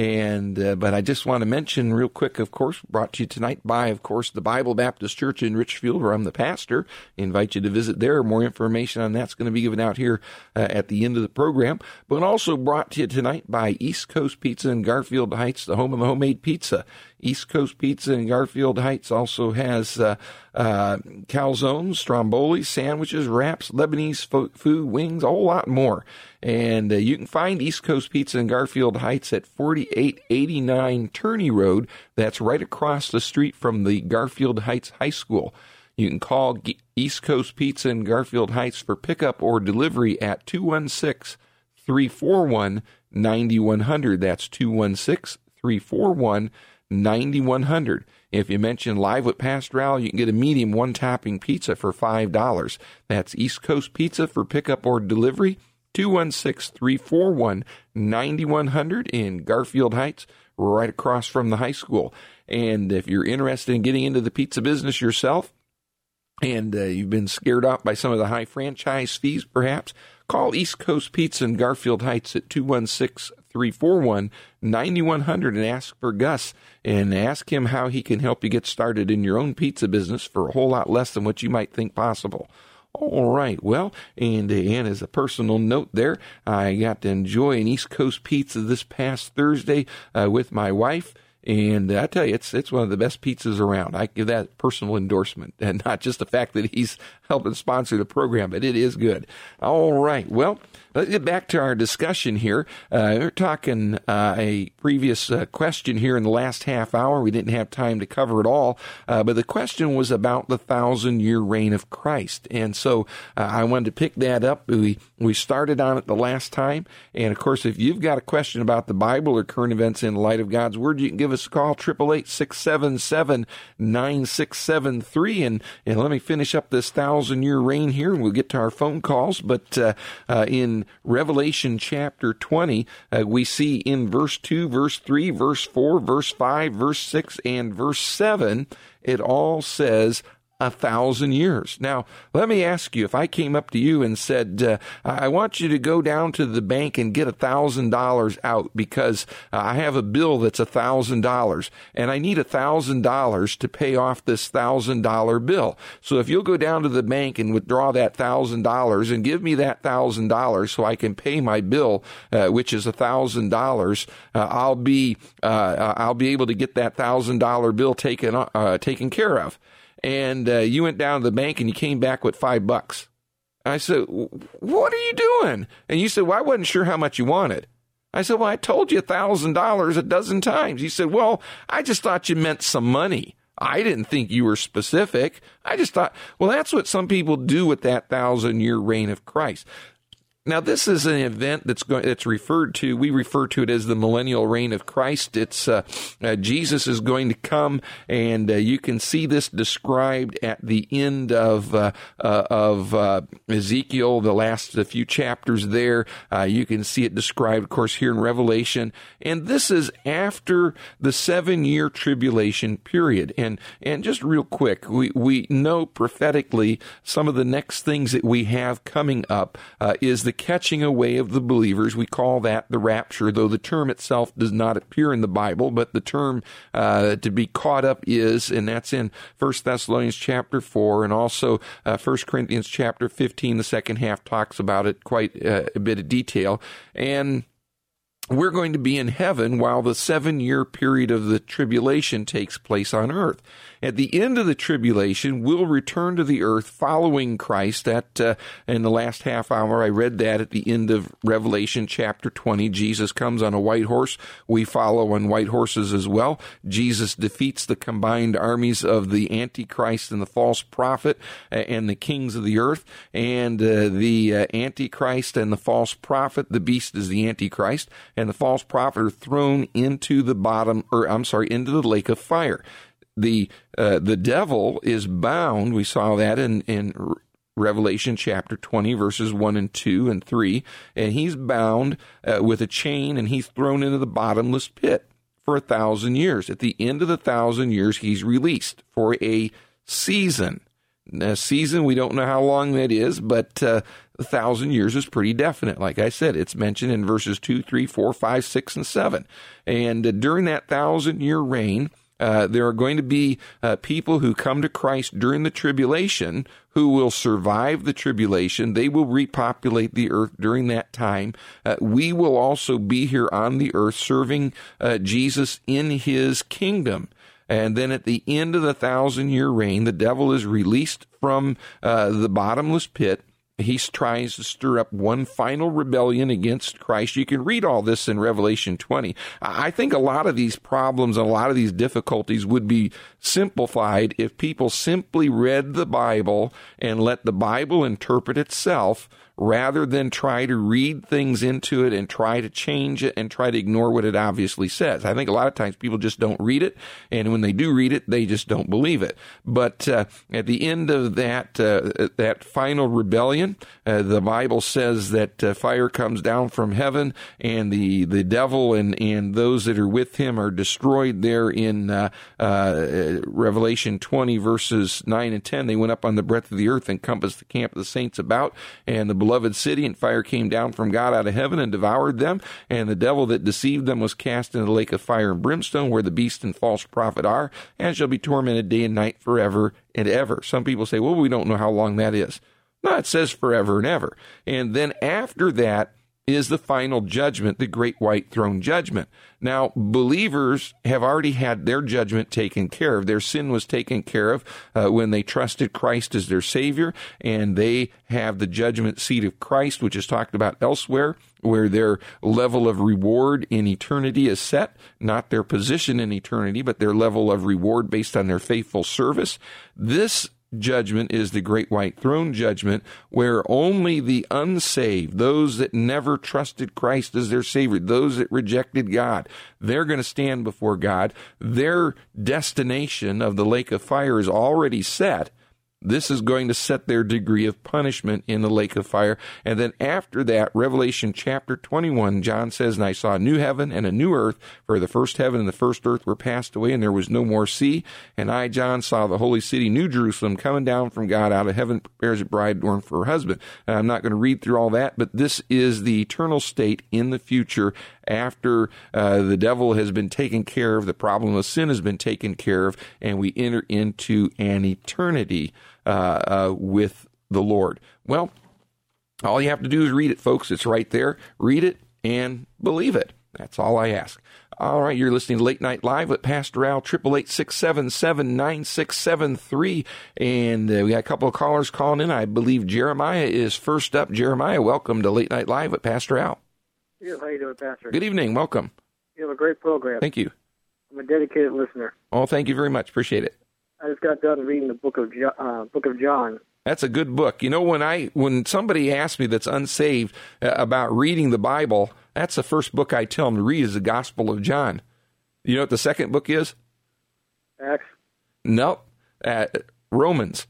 [SPEAKER 2] And uh, but I just want to mention real quick, of course, brought to you tonight by, of course, the Bible Baptist Church in Richfield, where I'm the pastor. I invite you to visit there. More information on that's going to be given out here uh, at the end of the program. But also brought to you tonight by East Coast Pizza in Garfield Heights, the home of the homemade pizza. East Coast Pizza in Garfield Heights also has uh, uh, calzones, stromboli, sandwiches, wraps, Lebanese fo- food, wings, a whole lot more. And uh, you can find East Coast Pizza in Garfield Heights at forty-eight eighty-nine Turney Road. That's right across the street from the Garfield Heights High School. You can call G- East Coast Pizza in Garfield Heights for pickup or delivery at two one six, three four one, nine one zero zero. That's two one six, three four one, nine one zero zero. If you mention Live with Pastor Al, you can get a medium one-topping pizza for five dollars. That's East Coast Pizza for pickup or delivery, two one six, three four one, nine one zero zero in Garfield Heights, right across from the high school. And if you're interested in getting into the pizza business yourself, and uh, you've been scared off by some of the high franchise fees, perhaps, call East Coast Pizza in Garfield Heights at two one six, three four one, nine one zero zero and ask for Gus, and ask him how he can help you get started in your own pizza business for a whole lot less than what you might think possible. All right, well, and, and as a personal note there, I got to enjoy an East Coast pizza this past Thursday uh, with my wife. And I tell you, it's it's one of the best pizzas around. I give that personal endorsement, and not just the fact that he's helping sponsor the program, but it is good. All right, well, let's get back to our discussion here. Uh, we're talking uh, a previous uh, question here in the last half hour. We didn't have time to cover it all, uh, but the question was about the thousand-year reign of Christ. And so uh, I wanted to pick that up. We, we started on it the last time. And, of course, if you've got a question about the Bible or current events in light of God's Word, you can give us a call, eight eight eight, six seven seven, nine six seven three. And, and let me finish up this thousand-year reign here, and we'll get to our phone calls. But uh, uh, in Revelation chapter twenty, uh, we see in verse two, verse three, verse four, verse five, verse six, and verse seven, it all says a thousand years. Now, let me ask you, if I came up to you and said, uh, I want you to go down to the bank and get a thousand dollars out because uh, I have a bill that's a thousand dollars and I need a thousand dollars to pay off this thousand dollar bill. So if you'll go down to the bank and withdraw that thousand dollars and give me that thousand dollars so I can pay my bill, uh, which is a thousand dollars, I'll be, uh, I'll be able to get that thousand dollar bill taken, uh, taken care of. And uh, you went down to the bank and you came back with five bucks. I said, what are you doing? And you said, well, I wasn't sure how much you wanted. I said, well, I told you a thousand dollars a dozen times. You said, well, I just thought you meant some money. I didn't think you were specific. I just thought, well, that's what some people do with that thousand-year reign of Christ. Now, this is an event that's going, that's referred to, we refer to it as the millennial reign of Christ. It's, uh, uh, Jesus is going to come, and uh, you can see this described at the end of, uh, uh, of, uh, Ezekiel, the last the few chapters there. Uh, you can see it described, of course, here in Revelation. And this is after the seven-year tribulation period. And, and just real quick, we, we know prophetically some of the next things that we have coming up, uh, is the catching away of the believers. We call that the rapture, though the term itself does not appear in the Bible, but the term uh, to be caught up is, and that's in First Thessalonians chapter four, and also uh, First Corinthians chapter fifteen. The second half talks about it quite uh, a bit of detail. And we're going to be in heaven while the seven-year period of the tribulation takes place on earth. At the end of the tribulation, we'll return to the earth following Christ. That uh, in the last half hour, I read that at the end of Revelation chapter twenty. Jesus comes on a white horse. We follow on white horses as well. Jesus defeats the combined armies of the Antichrist and the false prophet uh, and the kings of the earth. And uh, the uh, Antichrist and the false prophet, the beast is the Antichrist, and the false prophet are thrown into the bottom, or I'm sorry, into the lake of fire. The uh, the devil is bound. We saw that in, in Revelation chapter twenty, verses one and two and three. And he's bound uh, with a chain, and he's thrown into the bottomless pit for a thousand years. At the end of the thousand years, he's released for a season. A season, we don't know how long that is, but uh, a thousand years is pretty definite. Like I said, it's mentioned in verses two, three, four, five, six, and seven. And uh, during that thousand-year reign, Uh, there are going to be uh, people who come to Christ during the tribulation who will survive the tribulation. They will repopulate the earth during that time. Uh, we will also be here on the earth serving uh, Jesus in his kingdom. And then at the end of the thousand-year reign, the devil is released from uh, the bottomless pit. He tries to stir up one final rebellion against Christ. You can read all this in Revelation twenty. I think a lot of these problems and a lot of these difficulties would be simplified if people simply read the Bible and let the Bible interpret itself, rather than try to read things into it and try to change it and try to ignore what it obviously says. I think a lot of times people just don't read it, and when they do read it, they just don't believe it. But uh, at the end of that uh, that final rebellion, uh, the Bible says that uh, fire comes down from heaven, and the, the devil and, and those that are with him are destroyed there in uh, uh, Revelation twenty, verses nine and ten. They went up on the breadth of the earth and compassed the camp of the saints about, and the beloved city, and fire came down from God out of heaven and devoured them, and the devil that deceived them was cast into the lake of fire and brimstone, where the beast and false prophet are, and shall be tormented day and night forever and ever. Some people say, well, we don't know how long that is. No, it says forever and ever. And then after that is the final judgment, the great white throne judgment. Now, believers have already had their judgment taken care of. Their sin was taken care of uh, when they trusted Christ as their Savior, and they have the judgment seat of Christ, which is talked about elsewhere, where their level of reward in eternity is set, not their position in eternity, but their level of reward based on their faithful service. This judgment is the great white throne judgment, where only the unsaved, those that never trusted Christ as their Savior, those that rejected God, they're going to stand before God. Their destination of the lake of fire is already set. This is going to set their degree of punishment in the lake of fire. And then after that, Revelation chapter twenty-one, John says, and I saw a new heaven and a new earth, for the first heaven and the first earth were passed away, and there was no more sea. And I, John, saw the holy city, New Jerusalem, coming down from God out of heaven, prepares a bride adorned for her husband. And I'm not going to read through all that, but this is the eternal state in the future after uh, the devil has been taken care of, the problem of sin has been taken care of, and we enter into an eternity uh, uh, with the Lord. Well, all you have to do is read it, folks. It's right there. Read it and believe it. That's all I ask. All right, you're listening to Late Night Live with Pastor Al, eight eight eight, six seven seven, nine six seven three. And uh, we got a couple of callers calling in. I believe Jeremiah is first up. Jeremiah, welcome to Late Night Live with Pastor Al.
[SPEAKER 6] Yeah, how you doing, Pastor?
[SPEAKER 2] Good evening. Welcome.
[SPEAKER 6] You have a great program.
[SPEAKER 2] Thank you.
[SPEAKER 6] I'm a dedicated listener.
[SPEAKER 2] Oh, thank you very much. Appreciate it.
[SPEAKER 6] I just got done reading the book of jo- uh, Book of John.
[SPEAKER 2] That's a good book. You know, when I when somebody asks me that's unsaved uh, about reading the Bible, that's the first book I tell them to read is the Gospel of John. You know what the second book is?
[SPEAKER 6] Acts?
[SPEAKER 2] Nope. Uh, Romans.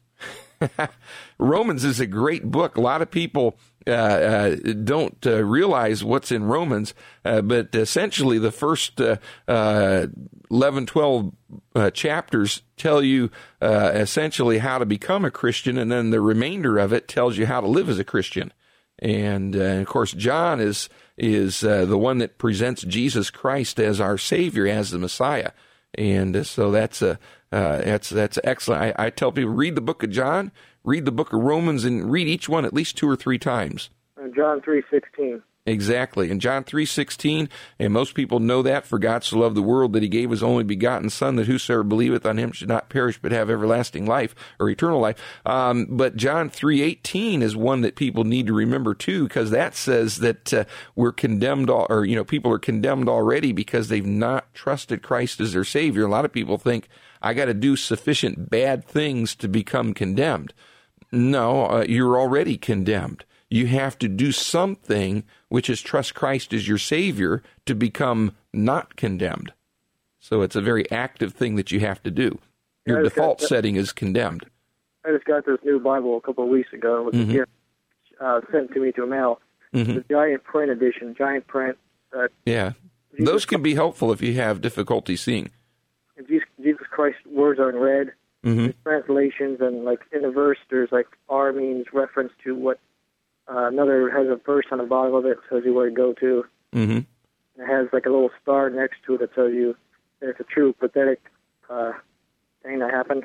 [SPEAKER 2] Romans is a great book. A lot of people uh, uh, don't uh, realize what's in Romans, uh, but essentially the first uh, uh, eleven, twelve uh, chapters tell you uh, essentially how to become a Christian, and then the remainder of it tells you how to live as a Christian. And, uh, of course, John is is uh, the one that presents Jesus Christ as our Savior, as the Messiah. And uh, so that's a uh, that's that's excellent. I, I tell people, read the book of John, read the book of Romans, and read each one at least two or three times.
[SPEAKER 6] Uh, John three sixteen.
[SPEAKER 2] Exactly. In John three sixteen, and most people know that, for God so loved the world that he gave his only begotten Son, that whosoever believeth on him should not perish but have everlasting life, or eternal life. Um, but John three eighteen is one that people need to remember too, because that says that uh, we're condemned, all, or, you know, people are condemned already because they've not trusted Christ as their Savior. A lot of people think, I got to do sufficient bad things to become condemned. No, uh, you're already condemned. You have to do something, which is trust Christ as your Savior, to become not condemned. So it's a very active thing that you have to do. Your default setting is condemned.
[SPEAKER 6] I just got this new Bible a couple of weeks ago. It was
[SPEAKER 2] Mm-hmm.
[SPEAKER 6] a gift uh, sent to me to a mail.
[SPEAKER 2] Mm-hmm.
[SPEAKER 6] The giant print edition, giant print. Uh,
[SPEAKER 2] Yeah.
[SPEAKER 6] Jesus
[SPEAKER 2] Those can be helpful if you have difficulty seeing.
[SPEAKER 6] Jesus, Jesus Christ's words are in red.
[SPEAKER 2] Mm-hmm.
[SPEAKER 6] There's translations, and like in the verse, there's like R means reference to what. Uh, another has a verse on the bottom of it that tells you where to go to.
[SPEAKER 2] Mm-hmm.
[SPEAKER 6] It has like a little star next to it that tells you that it's a true pathetic uh, thing that happened.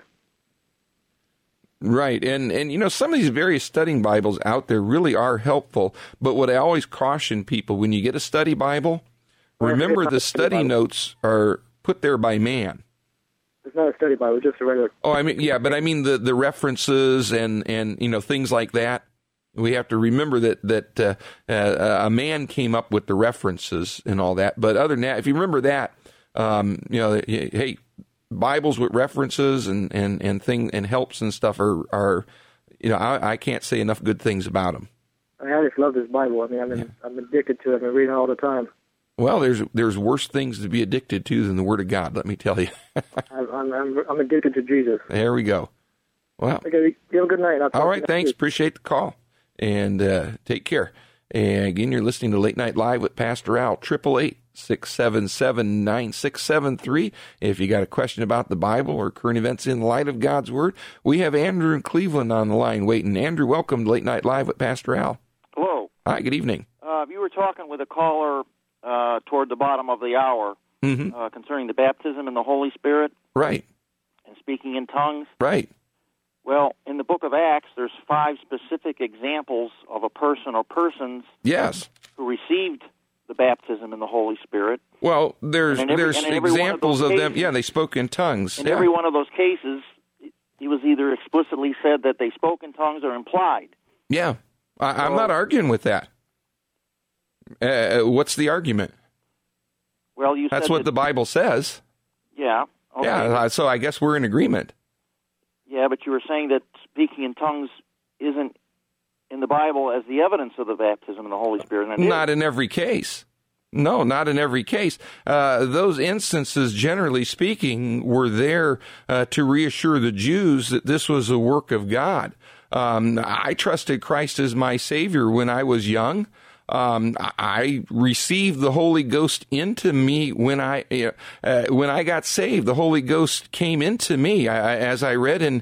[SPEAKER 2] Right, and and you know, some of these various studying Bibles out there really are helpful, but what I always caution people, when you get a study Bible, remember the study notes are put there by man.
[SPEAKER 6] It's not a study Bible, it's just a regular...
[SPEAKER 2] Oh, I mean, yeah, but I mean the, the references and, and, you know, things like that. We have to remember that that uh, uh, a man came up with the references and all that. But other than that, if you remember that, um, you know, hey, Bibles with references and, and, and thing and helps and stuff are, are you know, I, I can't say enough good things about them.
[SPEAKER 6] I, mean, I just love this Bible. I mean, I've been, yeah. I'm addicted to it. I've been reading it all the time.
[SPEAKER 2] Well, there's there's worse things to be addicted to than the Word of God, let me tell you.
[SPEAKER 6] I'm, I'm I'm addicted to Jesus.
[SPEAKER 2] There we go. Well,
[SPEAKER 6] okay, you have a good night. I'll talk
[SPEAKER 2] all right,
[SPEAKER 6] to you
[SPEAKER 2] thanks.
[SPEAKER 6] next week.
[SPEAKER 2] Appreciate the call. And uh, take care. And again, you're listening to Late Night Live with Pastor Al, eight eight eight, six seven seven, nine six seven three. If you got a question about the Bible or current events in light of God's Word, we have Andrew in Cleveland on the line waiting. Andrew, welcome to Late Night Live with Pastor Al.
[SPEAKER 7] Hello.
[SPEAKER 2] Hi, good evening.
[SPEAKER 7] Uh, you were talking with a caller uh, toward the bottom of the hour
[SPEAKER 2] Mm-hmm.
[SPEAKER 7] uh, concerning the baptism in the Holy Spirit.
[SPEAKER 2] Right.
[SPEAKER 7] And speaking in tongues.
[SPEAKER 2] Right.
[SPEAKER 7] Well, in the book of Acts, there's five specific examples of a person or persons
[SPEAKER 2] Yes.
[SPEAKER 7] who received the baptism in the Holy Spirit.
[SPEAKER 2] Well, there's
[SPEAKER 7] And in every-
[SPEAKER 2] there's
[SPEAKER 7] and in every one of
[SPEAKER 2] examples
[SPEAKER 7] those
[SPEAKER 2] of, them.
[SPEAKER 7] cases-
[SPEAKER 2] Yeah, they spoke in tongues.
[SPEAKER 7] In
[SPEAKER 2] yeah.
[SPEAKER 7] every one of those cases, it was either explicitly said that they spoke in tongues or implied.
[SPEAKER 2] Yeah, I, I'm
[SPEAKER 7] So-
[SPEAKER 2] not arguing with that. Uh, what's the argument?
[SPEAKER 7] Well, you
[SPEAKER 2] That's
[SPEAKER 7] said
[SPEAKER 2] what
[SPEAKER 7] that,
[SPEAKER 2] the Bible says.
[SPEAKER 7] Yeah. Okay.
[SPEAKER 2] Yeah, uh, so I guess we're in agreement.
[SPEAKER 7] Yeah, but you were saying that speaking in tongues isn't in the Bible as the evidence of the baptism in the Holy Spirit. And it
[SPEAKER 2] Not
[SPEAKER 7] is.
[SPEAKER 2] in every case. No, not in every case. Uh, those instances, generally speaking, were there uh, to reassure the Jews that this was a work of God. Um, I trusted Christ as my Savior when I was young. Um, I received the Holy Ghost into me when I uh, when I got saved. The Holy Ghost came into me, I, as I read in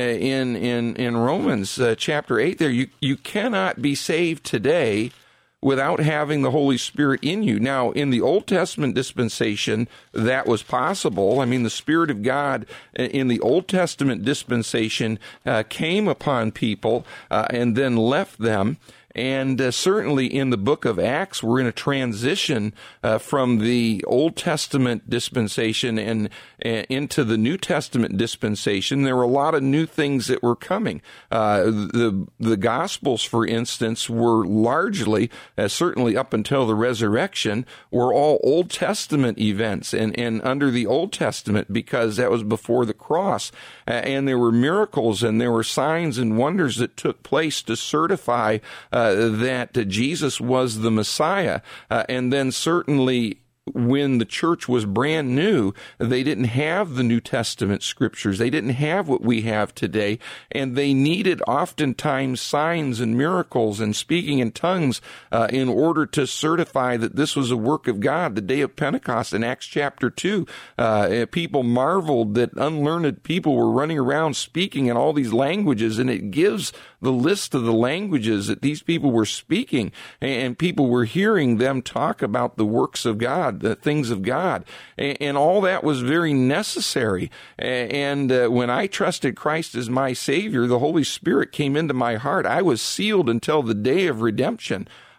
[SPEAKER 2] in in in Romans uh, chapter eight. There, you you cannot be saved today without having the Holy Spirit in you. Now, in the Old Testament dispensation, that was possible. I mean, the Spirit of God in the Old Testament dispensation uh, came upon people uh, and then left them. And uh, certainly in the book of Acts, we're in a transition uh, from the Old Testament dispensation and uh, into the New Testament dispensation. There were a lot of new things that were coming. Uh, the the Gospels, for instance, were largely, uh, certainly up until the resurrection, were all Old Testament events and, and under the Old Testament, because that was before the cross. Uh, and there were miracles and there were signs and wonders that took place to certify uh, Uh, that uh, Jesus was the Messiah. Uh, and then certainly when the church was brand new, they didn't have the New Testament scriptures. They didn't have what we have today, and they needed oftentimes signs and miracles and speaking in tongues uh, in order to certify that this was a work of God. The day of Pentecost in Acts chapter two, uh, people marveled that unlearned people were running around speaking in all these languages, and it gives the list of the languages that these people were speaking, and people were hearing them talk about the works of God, the things of God, and all that was very necessary. And uh, when I trusted Christ as my Savior, the Holy Spirit came into my heart. I was sealed until the day of redemption.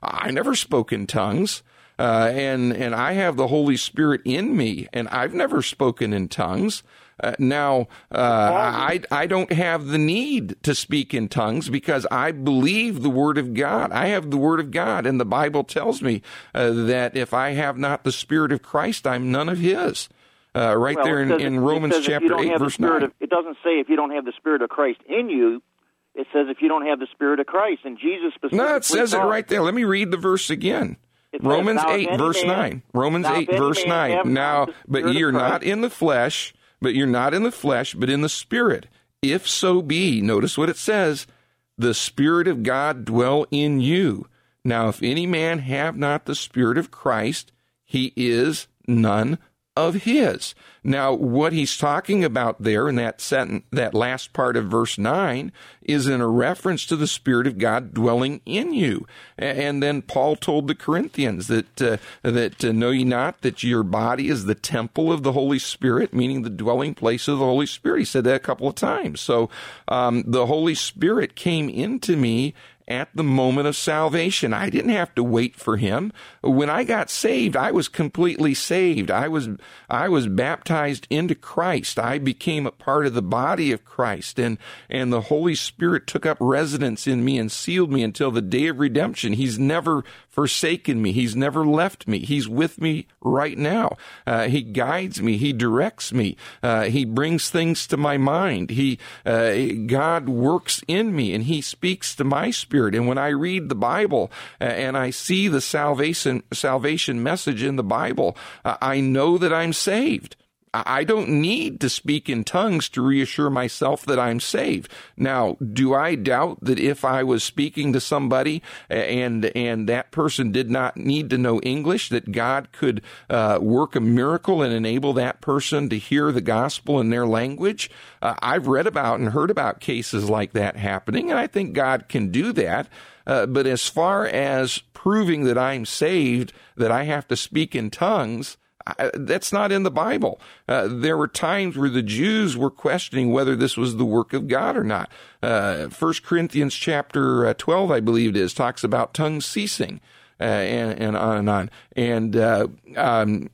[SPEAKER 2] I never spoke in tongues. Uh, and, and I have the Holy Spirit in me, and I've never spoken in tongues. Uh, now, uh, I, I don't have the need to speak in tongues because I believe the Word of God. I have the Word of God, and the Bible tells me uh, that if I have not the Spirit of Christ, I'm none of His. Uh, right
[SPEAKER 7] well,
[SPEAKER 2] there in, in Romans chapter eight, verse nine.
[SPEAKER 7] Of, it doesn't say if you don't have the Spirit of Christ in you. It says if you don't have the Spirit of Christ, and Jesus specifically.
[SPEAKER 2] No, it says
[SPEAKER 7] taught,
[SPEAKER 2] it right there. Let me read the verse again.
[SPEAKER 7] Says,
[SPEAKER 2] Romans eight, verse
[SPEAKER 7] man,
[SPEAKER 2] nine. Romans eight, verse nine. Now, but you're not in the flesh, but you're not in the flesh, but in the Spirit. If so be, notice what it says, the Spirit of God dwell in you. Now, if any man have not the Spirit of Christ, he is none of His. Now, what he's talking about there in that sentence, that last part of verse nine, is in a reference to the Spirit of God dwelling in you. And then Paul told the Corinthians that uh, that uh, know ye not that your body is the temple of the Holy Spirit, meaning the dwelling place of the Holy Spirit. He said that a couple of times. So um, the Holy Spirit came into me at the moment of salvation. I didn't have to wait for Him. When I got saved, I was completely saved. I was I was baptized into Christ. I became a part of the body of Christ, and and the Holy Spirit took up residence in me and sealed me until the day of redemption. He's never forsaken me. He's never left me. He's with me right now. Uh, he guides me. He directs me. Uh, he brings things to my mind. He uh, God works in me, and He speaks to my spirit. And when I read the Bible uh, and I see the salvation salvation message in the Bible, uh, I know that I'm saved. I don't need to speak in tongues to reassure myself that I'm saved. Now, do I doubt that if I was speaking to somebody and and that person did not need to know English, that God could uh, work a miracle and enable that person to hear the gospel in their language? Uh, I've read about and heard about cases like that happening, and I think God can do that. Uh, but as far as proving that I'm saved, that I have to speak in tongues, I, that's not in the Bible. Uh, there were times where the Jews were questioning whether this was the work of God or not. Uh, First Corinthians chapter twelve, I believe it is, talks about tongues ceasing, uh, and, and on and on. And uh, um,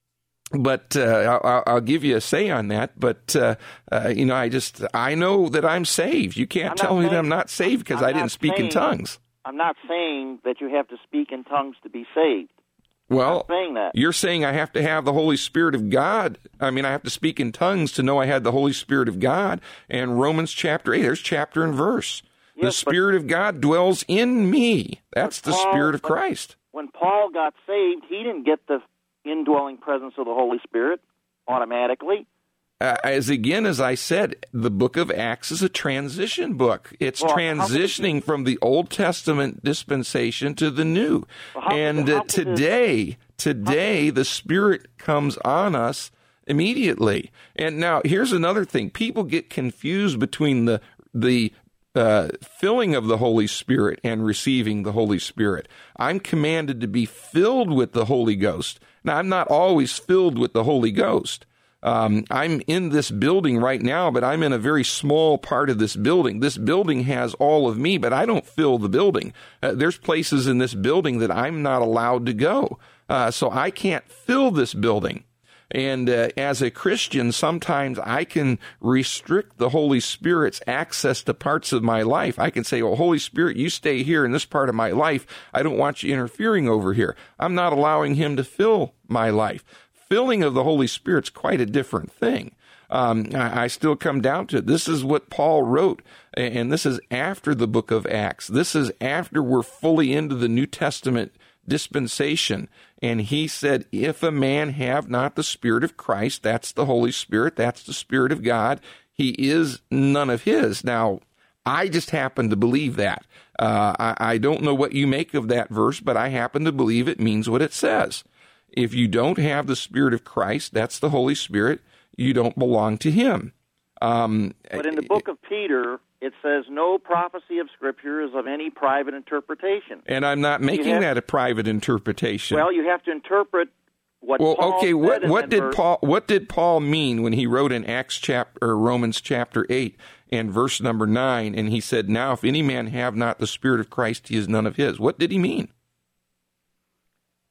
[SPEAKER 2] but uh, I'll, I'll give you a say on that. But uh, uh, you know, I just I know that I'm saved. You can't
[SPEAKER 7] I'm
[SPEAKER 2] tell me
[SPEAKER 7] saying,
[SPEAKER 2] that I'm not saved because I didn't speak
[SPEAKER 7] saying,
[SPEAKER 2] in tongues.
[SPEAKER 7] I'm not saying that you have to speak in tongues to be saved.
[SPEAKER 2] Well,
[SPEAKER 7] saying that.
[SPEAKER 2] You're saying I have to have the Holy Spirit of God. I mean, I have to speak in tongues to know I had the Holy Spirit of God. And Romans chapter eight, there's chapter and verse. Yes, the Spirit of God dwells in me. That's the Paul, Spirit of Christ.
[SPEAKER 7] When Paul got saved, he didn't get the indwelling presence of the Holy Spirit automatically.
[SPEAKER 2] Uh, as again, as I said, the book of Acts is a transition book. It's well, transitioning from the Old Testament dispensation to the New. Well, how, and uh, today, today, the Spirit comes on us immediately. And now, here's another thing. People get confused between the the uh, filling of the Holy Spirit and receiving the Holy Spirit. I'm commanded to be filled with the Holy Ghost. Now, I'm not always filled with the Holy Ghost. Um, I'm in this building right now, but I'm in a very small part of this building. This building has all of me, but I don't fill the building. Uh, there's places in this building that I'm not allowed to go. Uh, so I can't fill this building. And uh, as a Christian, sometimes I can restrict the Holy Spirit's access to parts of my life. I can say, well, Holy Spirit, you stay here in this part of my life. I don't want you interfering over here. I'm not allowing Him to fill my life. Filling of the Holy Spirit's quite a different thing. Um, I, I still come down to it. This is what Paul wrote, and this is after the book of Acts. This is after we're fully into the New Testament dispensation. And he said, if a man have not the Spirit of Christ, that's the Holy Spirit, that's the Spirit of God, he is none of His. Now, I just happen to believe that. Uh, I, I don't know what you make of that verse, but I happen to believe it means what it says. If you don't have the Spirit of Christ, that's the Holy Spirit, you don't belong to Him. Um,
[SPEAKER 7] but in the book of Peter, it says, no prophecy of Scripture is of any private interpretation.
[SPEAKER 2] And I'm not making have, that a private interpretation.
[SPEAKER 7] Well, you have to interpret what
[SPEAKER 2] well,
[SPEAKER 7] Paul
[SPEAKER 2] okay,
[SPEAKER 7] said
[SPEAKER 2] what,
[SPEAKER 7] in
[SPEAKER 2] what
[SPEAKER 7] that
[SPEAKER 2] did
[SPEAKER 7] verse.
[SPEAKER 2] Paul what did Paul mean when he wrote in Acts chapter or Romans chapter eight and verse number nine, and he said, now if any man have not the Spirit of Christ, he is none of His? What did he mean?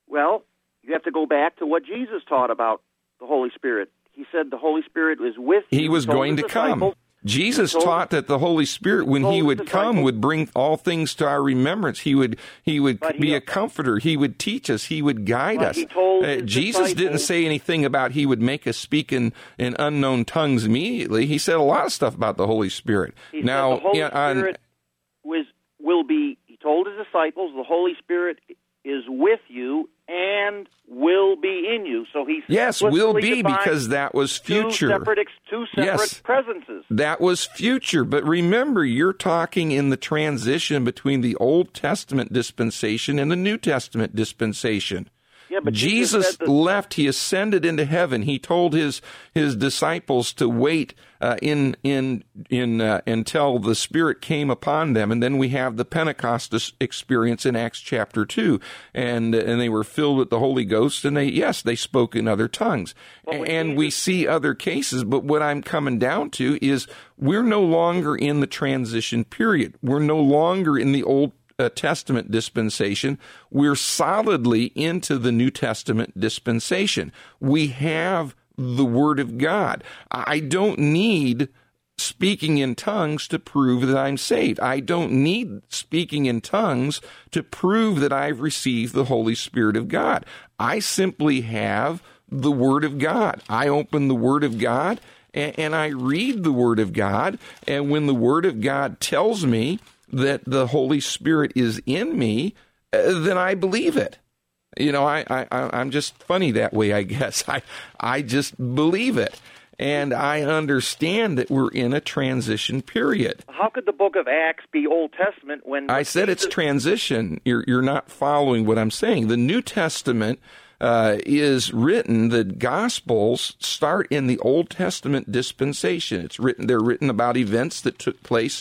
[SPEAKER 7] Well, you have to go back to what Jesus taught about the Holy Spirit. He said the Holy Spirit was with you.
[SPEAKER 2] He was going to come. Jesus taught that the Holy Spirit, when he would come, would bring all things to our remembrance. He would he would be a comforter. He would teach us. He would guide us. Uh, Jesus didn't say anything about he would make us speak in, in unknown tongues immediately. He said a lot of stuff about the Holy Spirit.
[SPEAKER 7] He
[SPEAKER 2] now,
[SPEAKER 7] said the Holy
[SPEAKER 2] yeah, on,
[SPEAKER 7] Spirit was, will be, he told his disciples, the Holy Spirit is with you and will be in you. So he
[SPEAKER 2] yes, will be, because that was future.
[SPEAKER 7] Two separate, two separate
[SPEAKER 2] yes,
[SPEAKER 7] presences.
[SPEAKER 2] That was future. But remember, you're talking in the transition between the Old Testament dispensation and the New Testament dispensation.
[SPEAKER 7] Yeah, but
[SPEAKER 2] Jesus, Jesus left. He ascended into heaven. He told his his disciples to wait uh, in in in uh, until the Spirit came upon them, and then we have the Pentecost experience in Acts chapter two, and and they were filled with the Holy Ghost, and they yes they spoke in other tongues, well, and Jesus... we see other cases. But what I'm coming down to is we're no longer in the transition period. We're no longer in the Old Uh, Testament dispensation. We're solidly into the New Testament dispensation. We have the Word of God. I don't need speaking in tongues to prove that I'm saved. I don't need speaking in tongues to prove that I've received the Holy Spirit of God. I simply have the Word of God. I open the Word of God and, and I read the Word of God, and when the Word of God tells me that the Holy Spirit is in me, uh, then I believe it. You know, I, I, I'm just funny that way, I guess. I, I just believe it. And I understand that we're in a transition period.
[SPEAKER 7] How could the book of Acts be Old Testament when...
[SPEAKER 2] I said it's transition. You're, you're not following what I'm saying. The New Testament uh, is written, the Gospels start in the Old Testament dispensation. It's written. They're written about events that took place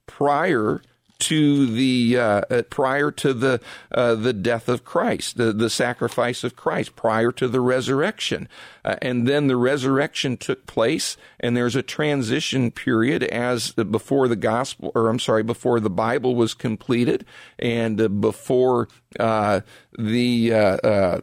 [SPEAKER 2] prior to the uh, uh, prior to the uh, the death of Christ, the, the sacrifice of Christ, prior to the resurrection, uh, and then the resurrection took place, and there's a transition period as uh, before the gospel, or I'm sorry, before the Bible was completed, and uh, before uh, the uh, uh,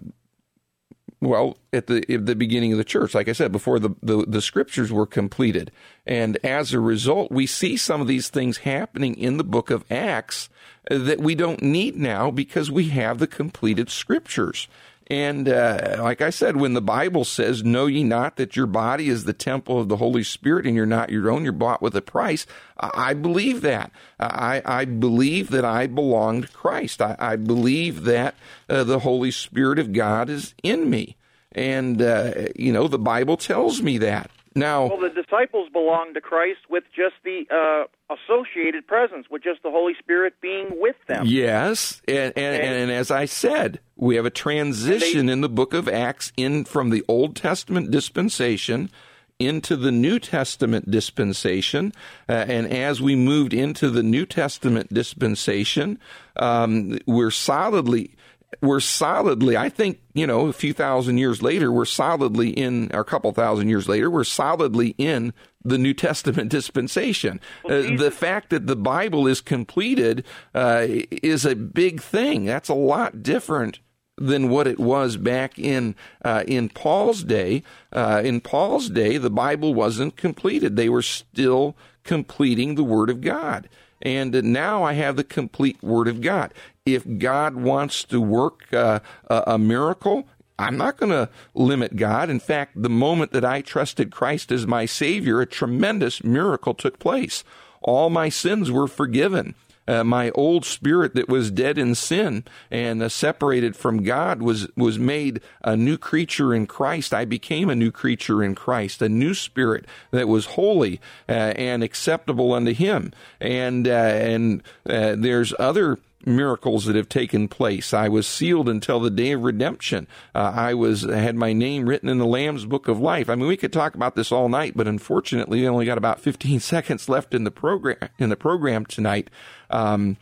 [SPEAKER 2] well, at the at the beginning of the church, like I said, before the, the, the scriptures were completed. And as a result, we see some of these things happening in the book of Acts that we don't need now because we have the completed scriptures. And uh, like I said, when the Bible says, know ye not that your body is the temple of the Holy Spirit and you're not your own, you're bought with a price, I believe that. I, I believe that I belong to Christ. I, I believe that uh, the Holy Spirit of God is in me. And, uh, you know, the Bible tells me that. Now,
[SPEAKER 7] well, the disciples belong to Christ with just the uh, associated presence, with just the Holy Spirit being with them.
[SPEAKER 2] Yes, and, and, and, and as I said, we have a transition they, in the book of Acts in from the Old Testament dispensation into the New Testament dispensation, uh, and as we moved into the New Testament dispensation, um, we're solidly... We're solidly, I think, you know, a few thousand years later, we're solidly in, or a couple thousand years later, we're solidly in the New Testament dispensation. Well, uh, the fact that the Bible is completed uh, is a big thing. That's a lot different than what it was back in uh, in Paul's day. Uh, in Paul's day, the Bible wasn't completed. They were still completing the Word of God. And now I have the complete Word of God. If God wants to work uh, a, a miracle, I'm not going to limit God. In fact, the moment that I trusted Christ as my Savior, a tremendous miracle took place. All my sins were forgiven. Uh, my old spirit that was dead in sin and uh, separated from God was was made a new creature in Christ. I became a new creature in Christ, a new spirit that was holy uh, and acceptable unto Him. And uh, and uh, there's other miracles that have taken place. I was sealed until the day of redemption. Uh, I was had my name written in the Lamb's Book of Life. I mean, we could talk about this all night, but unfortunately, we only got about fifteen seconds left in the program in the program tonight. Um,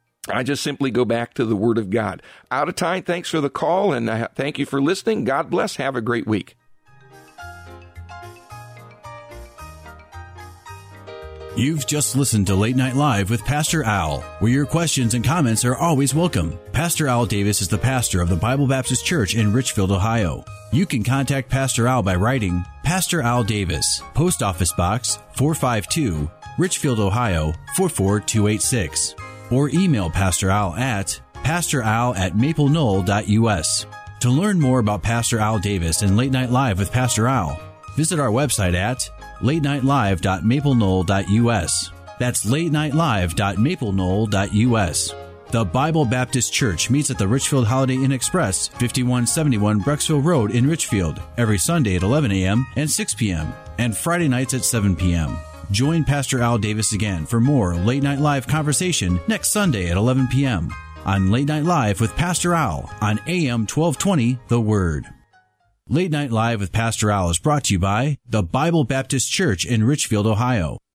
[SPEAKER 2] I just simply go back to the Word of God. Out of time. Thanks for the call, and uh, thank you for listening. God bless. Have a great week.
[SPEAKER 1] You've just listened to Late Night Live with Pastor Al, where your questions and comments are always welcome. Pastor Al Davis is the pastor of the Bible Baptist Church in Richfield, Ohio. You can contact Pastor Al by writing Pastor Al Davis, Post Office Box four five two, Richfield, Ohio four four two eight six, or email Pastor Al at pastoral at maple knoll dot u s. To learn more about Pastor Al Davis and Late Night Live with Pastor Al, visit our website at late night live dot maple knoll dot u s. That's late night live dot maple knoll dot u s. The Bible Baptist Church meets at the Richfield Holiday Inn Express, fifty-one seventy-one Brecksville Road in Richfield, every Sunday at eleven a.m. and six p.m., and Friday nights at seven p.m. Join Pastor Al Davis again for more Late Night Live conversation next Sunday at eleven p.m. on Late Night Live with Pastor Al on A M twelve twenty The Word. Late Night Live with Pastor Al is brought to you by the Bible Baptist Church in Richfield, Ohio.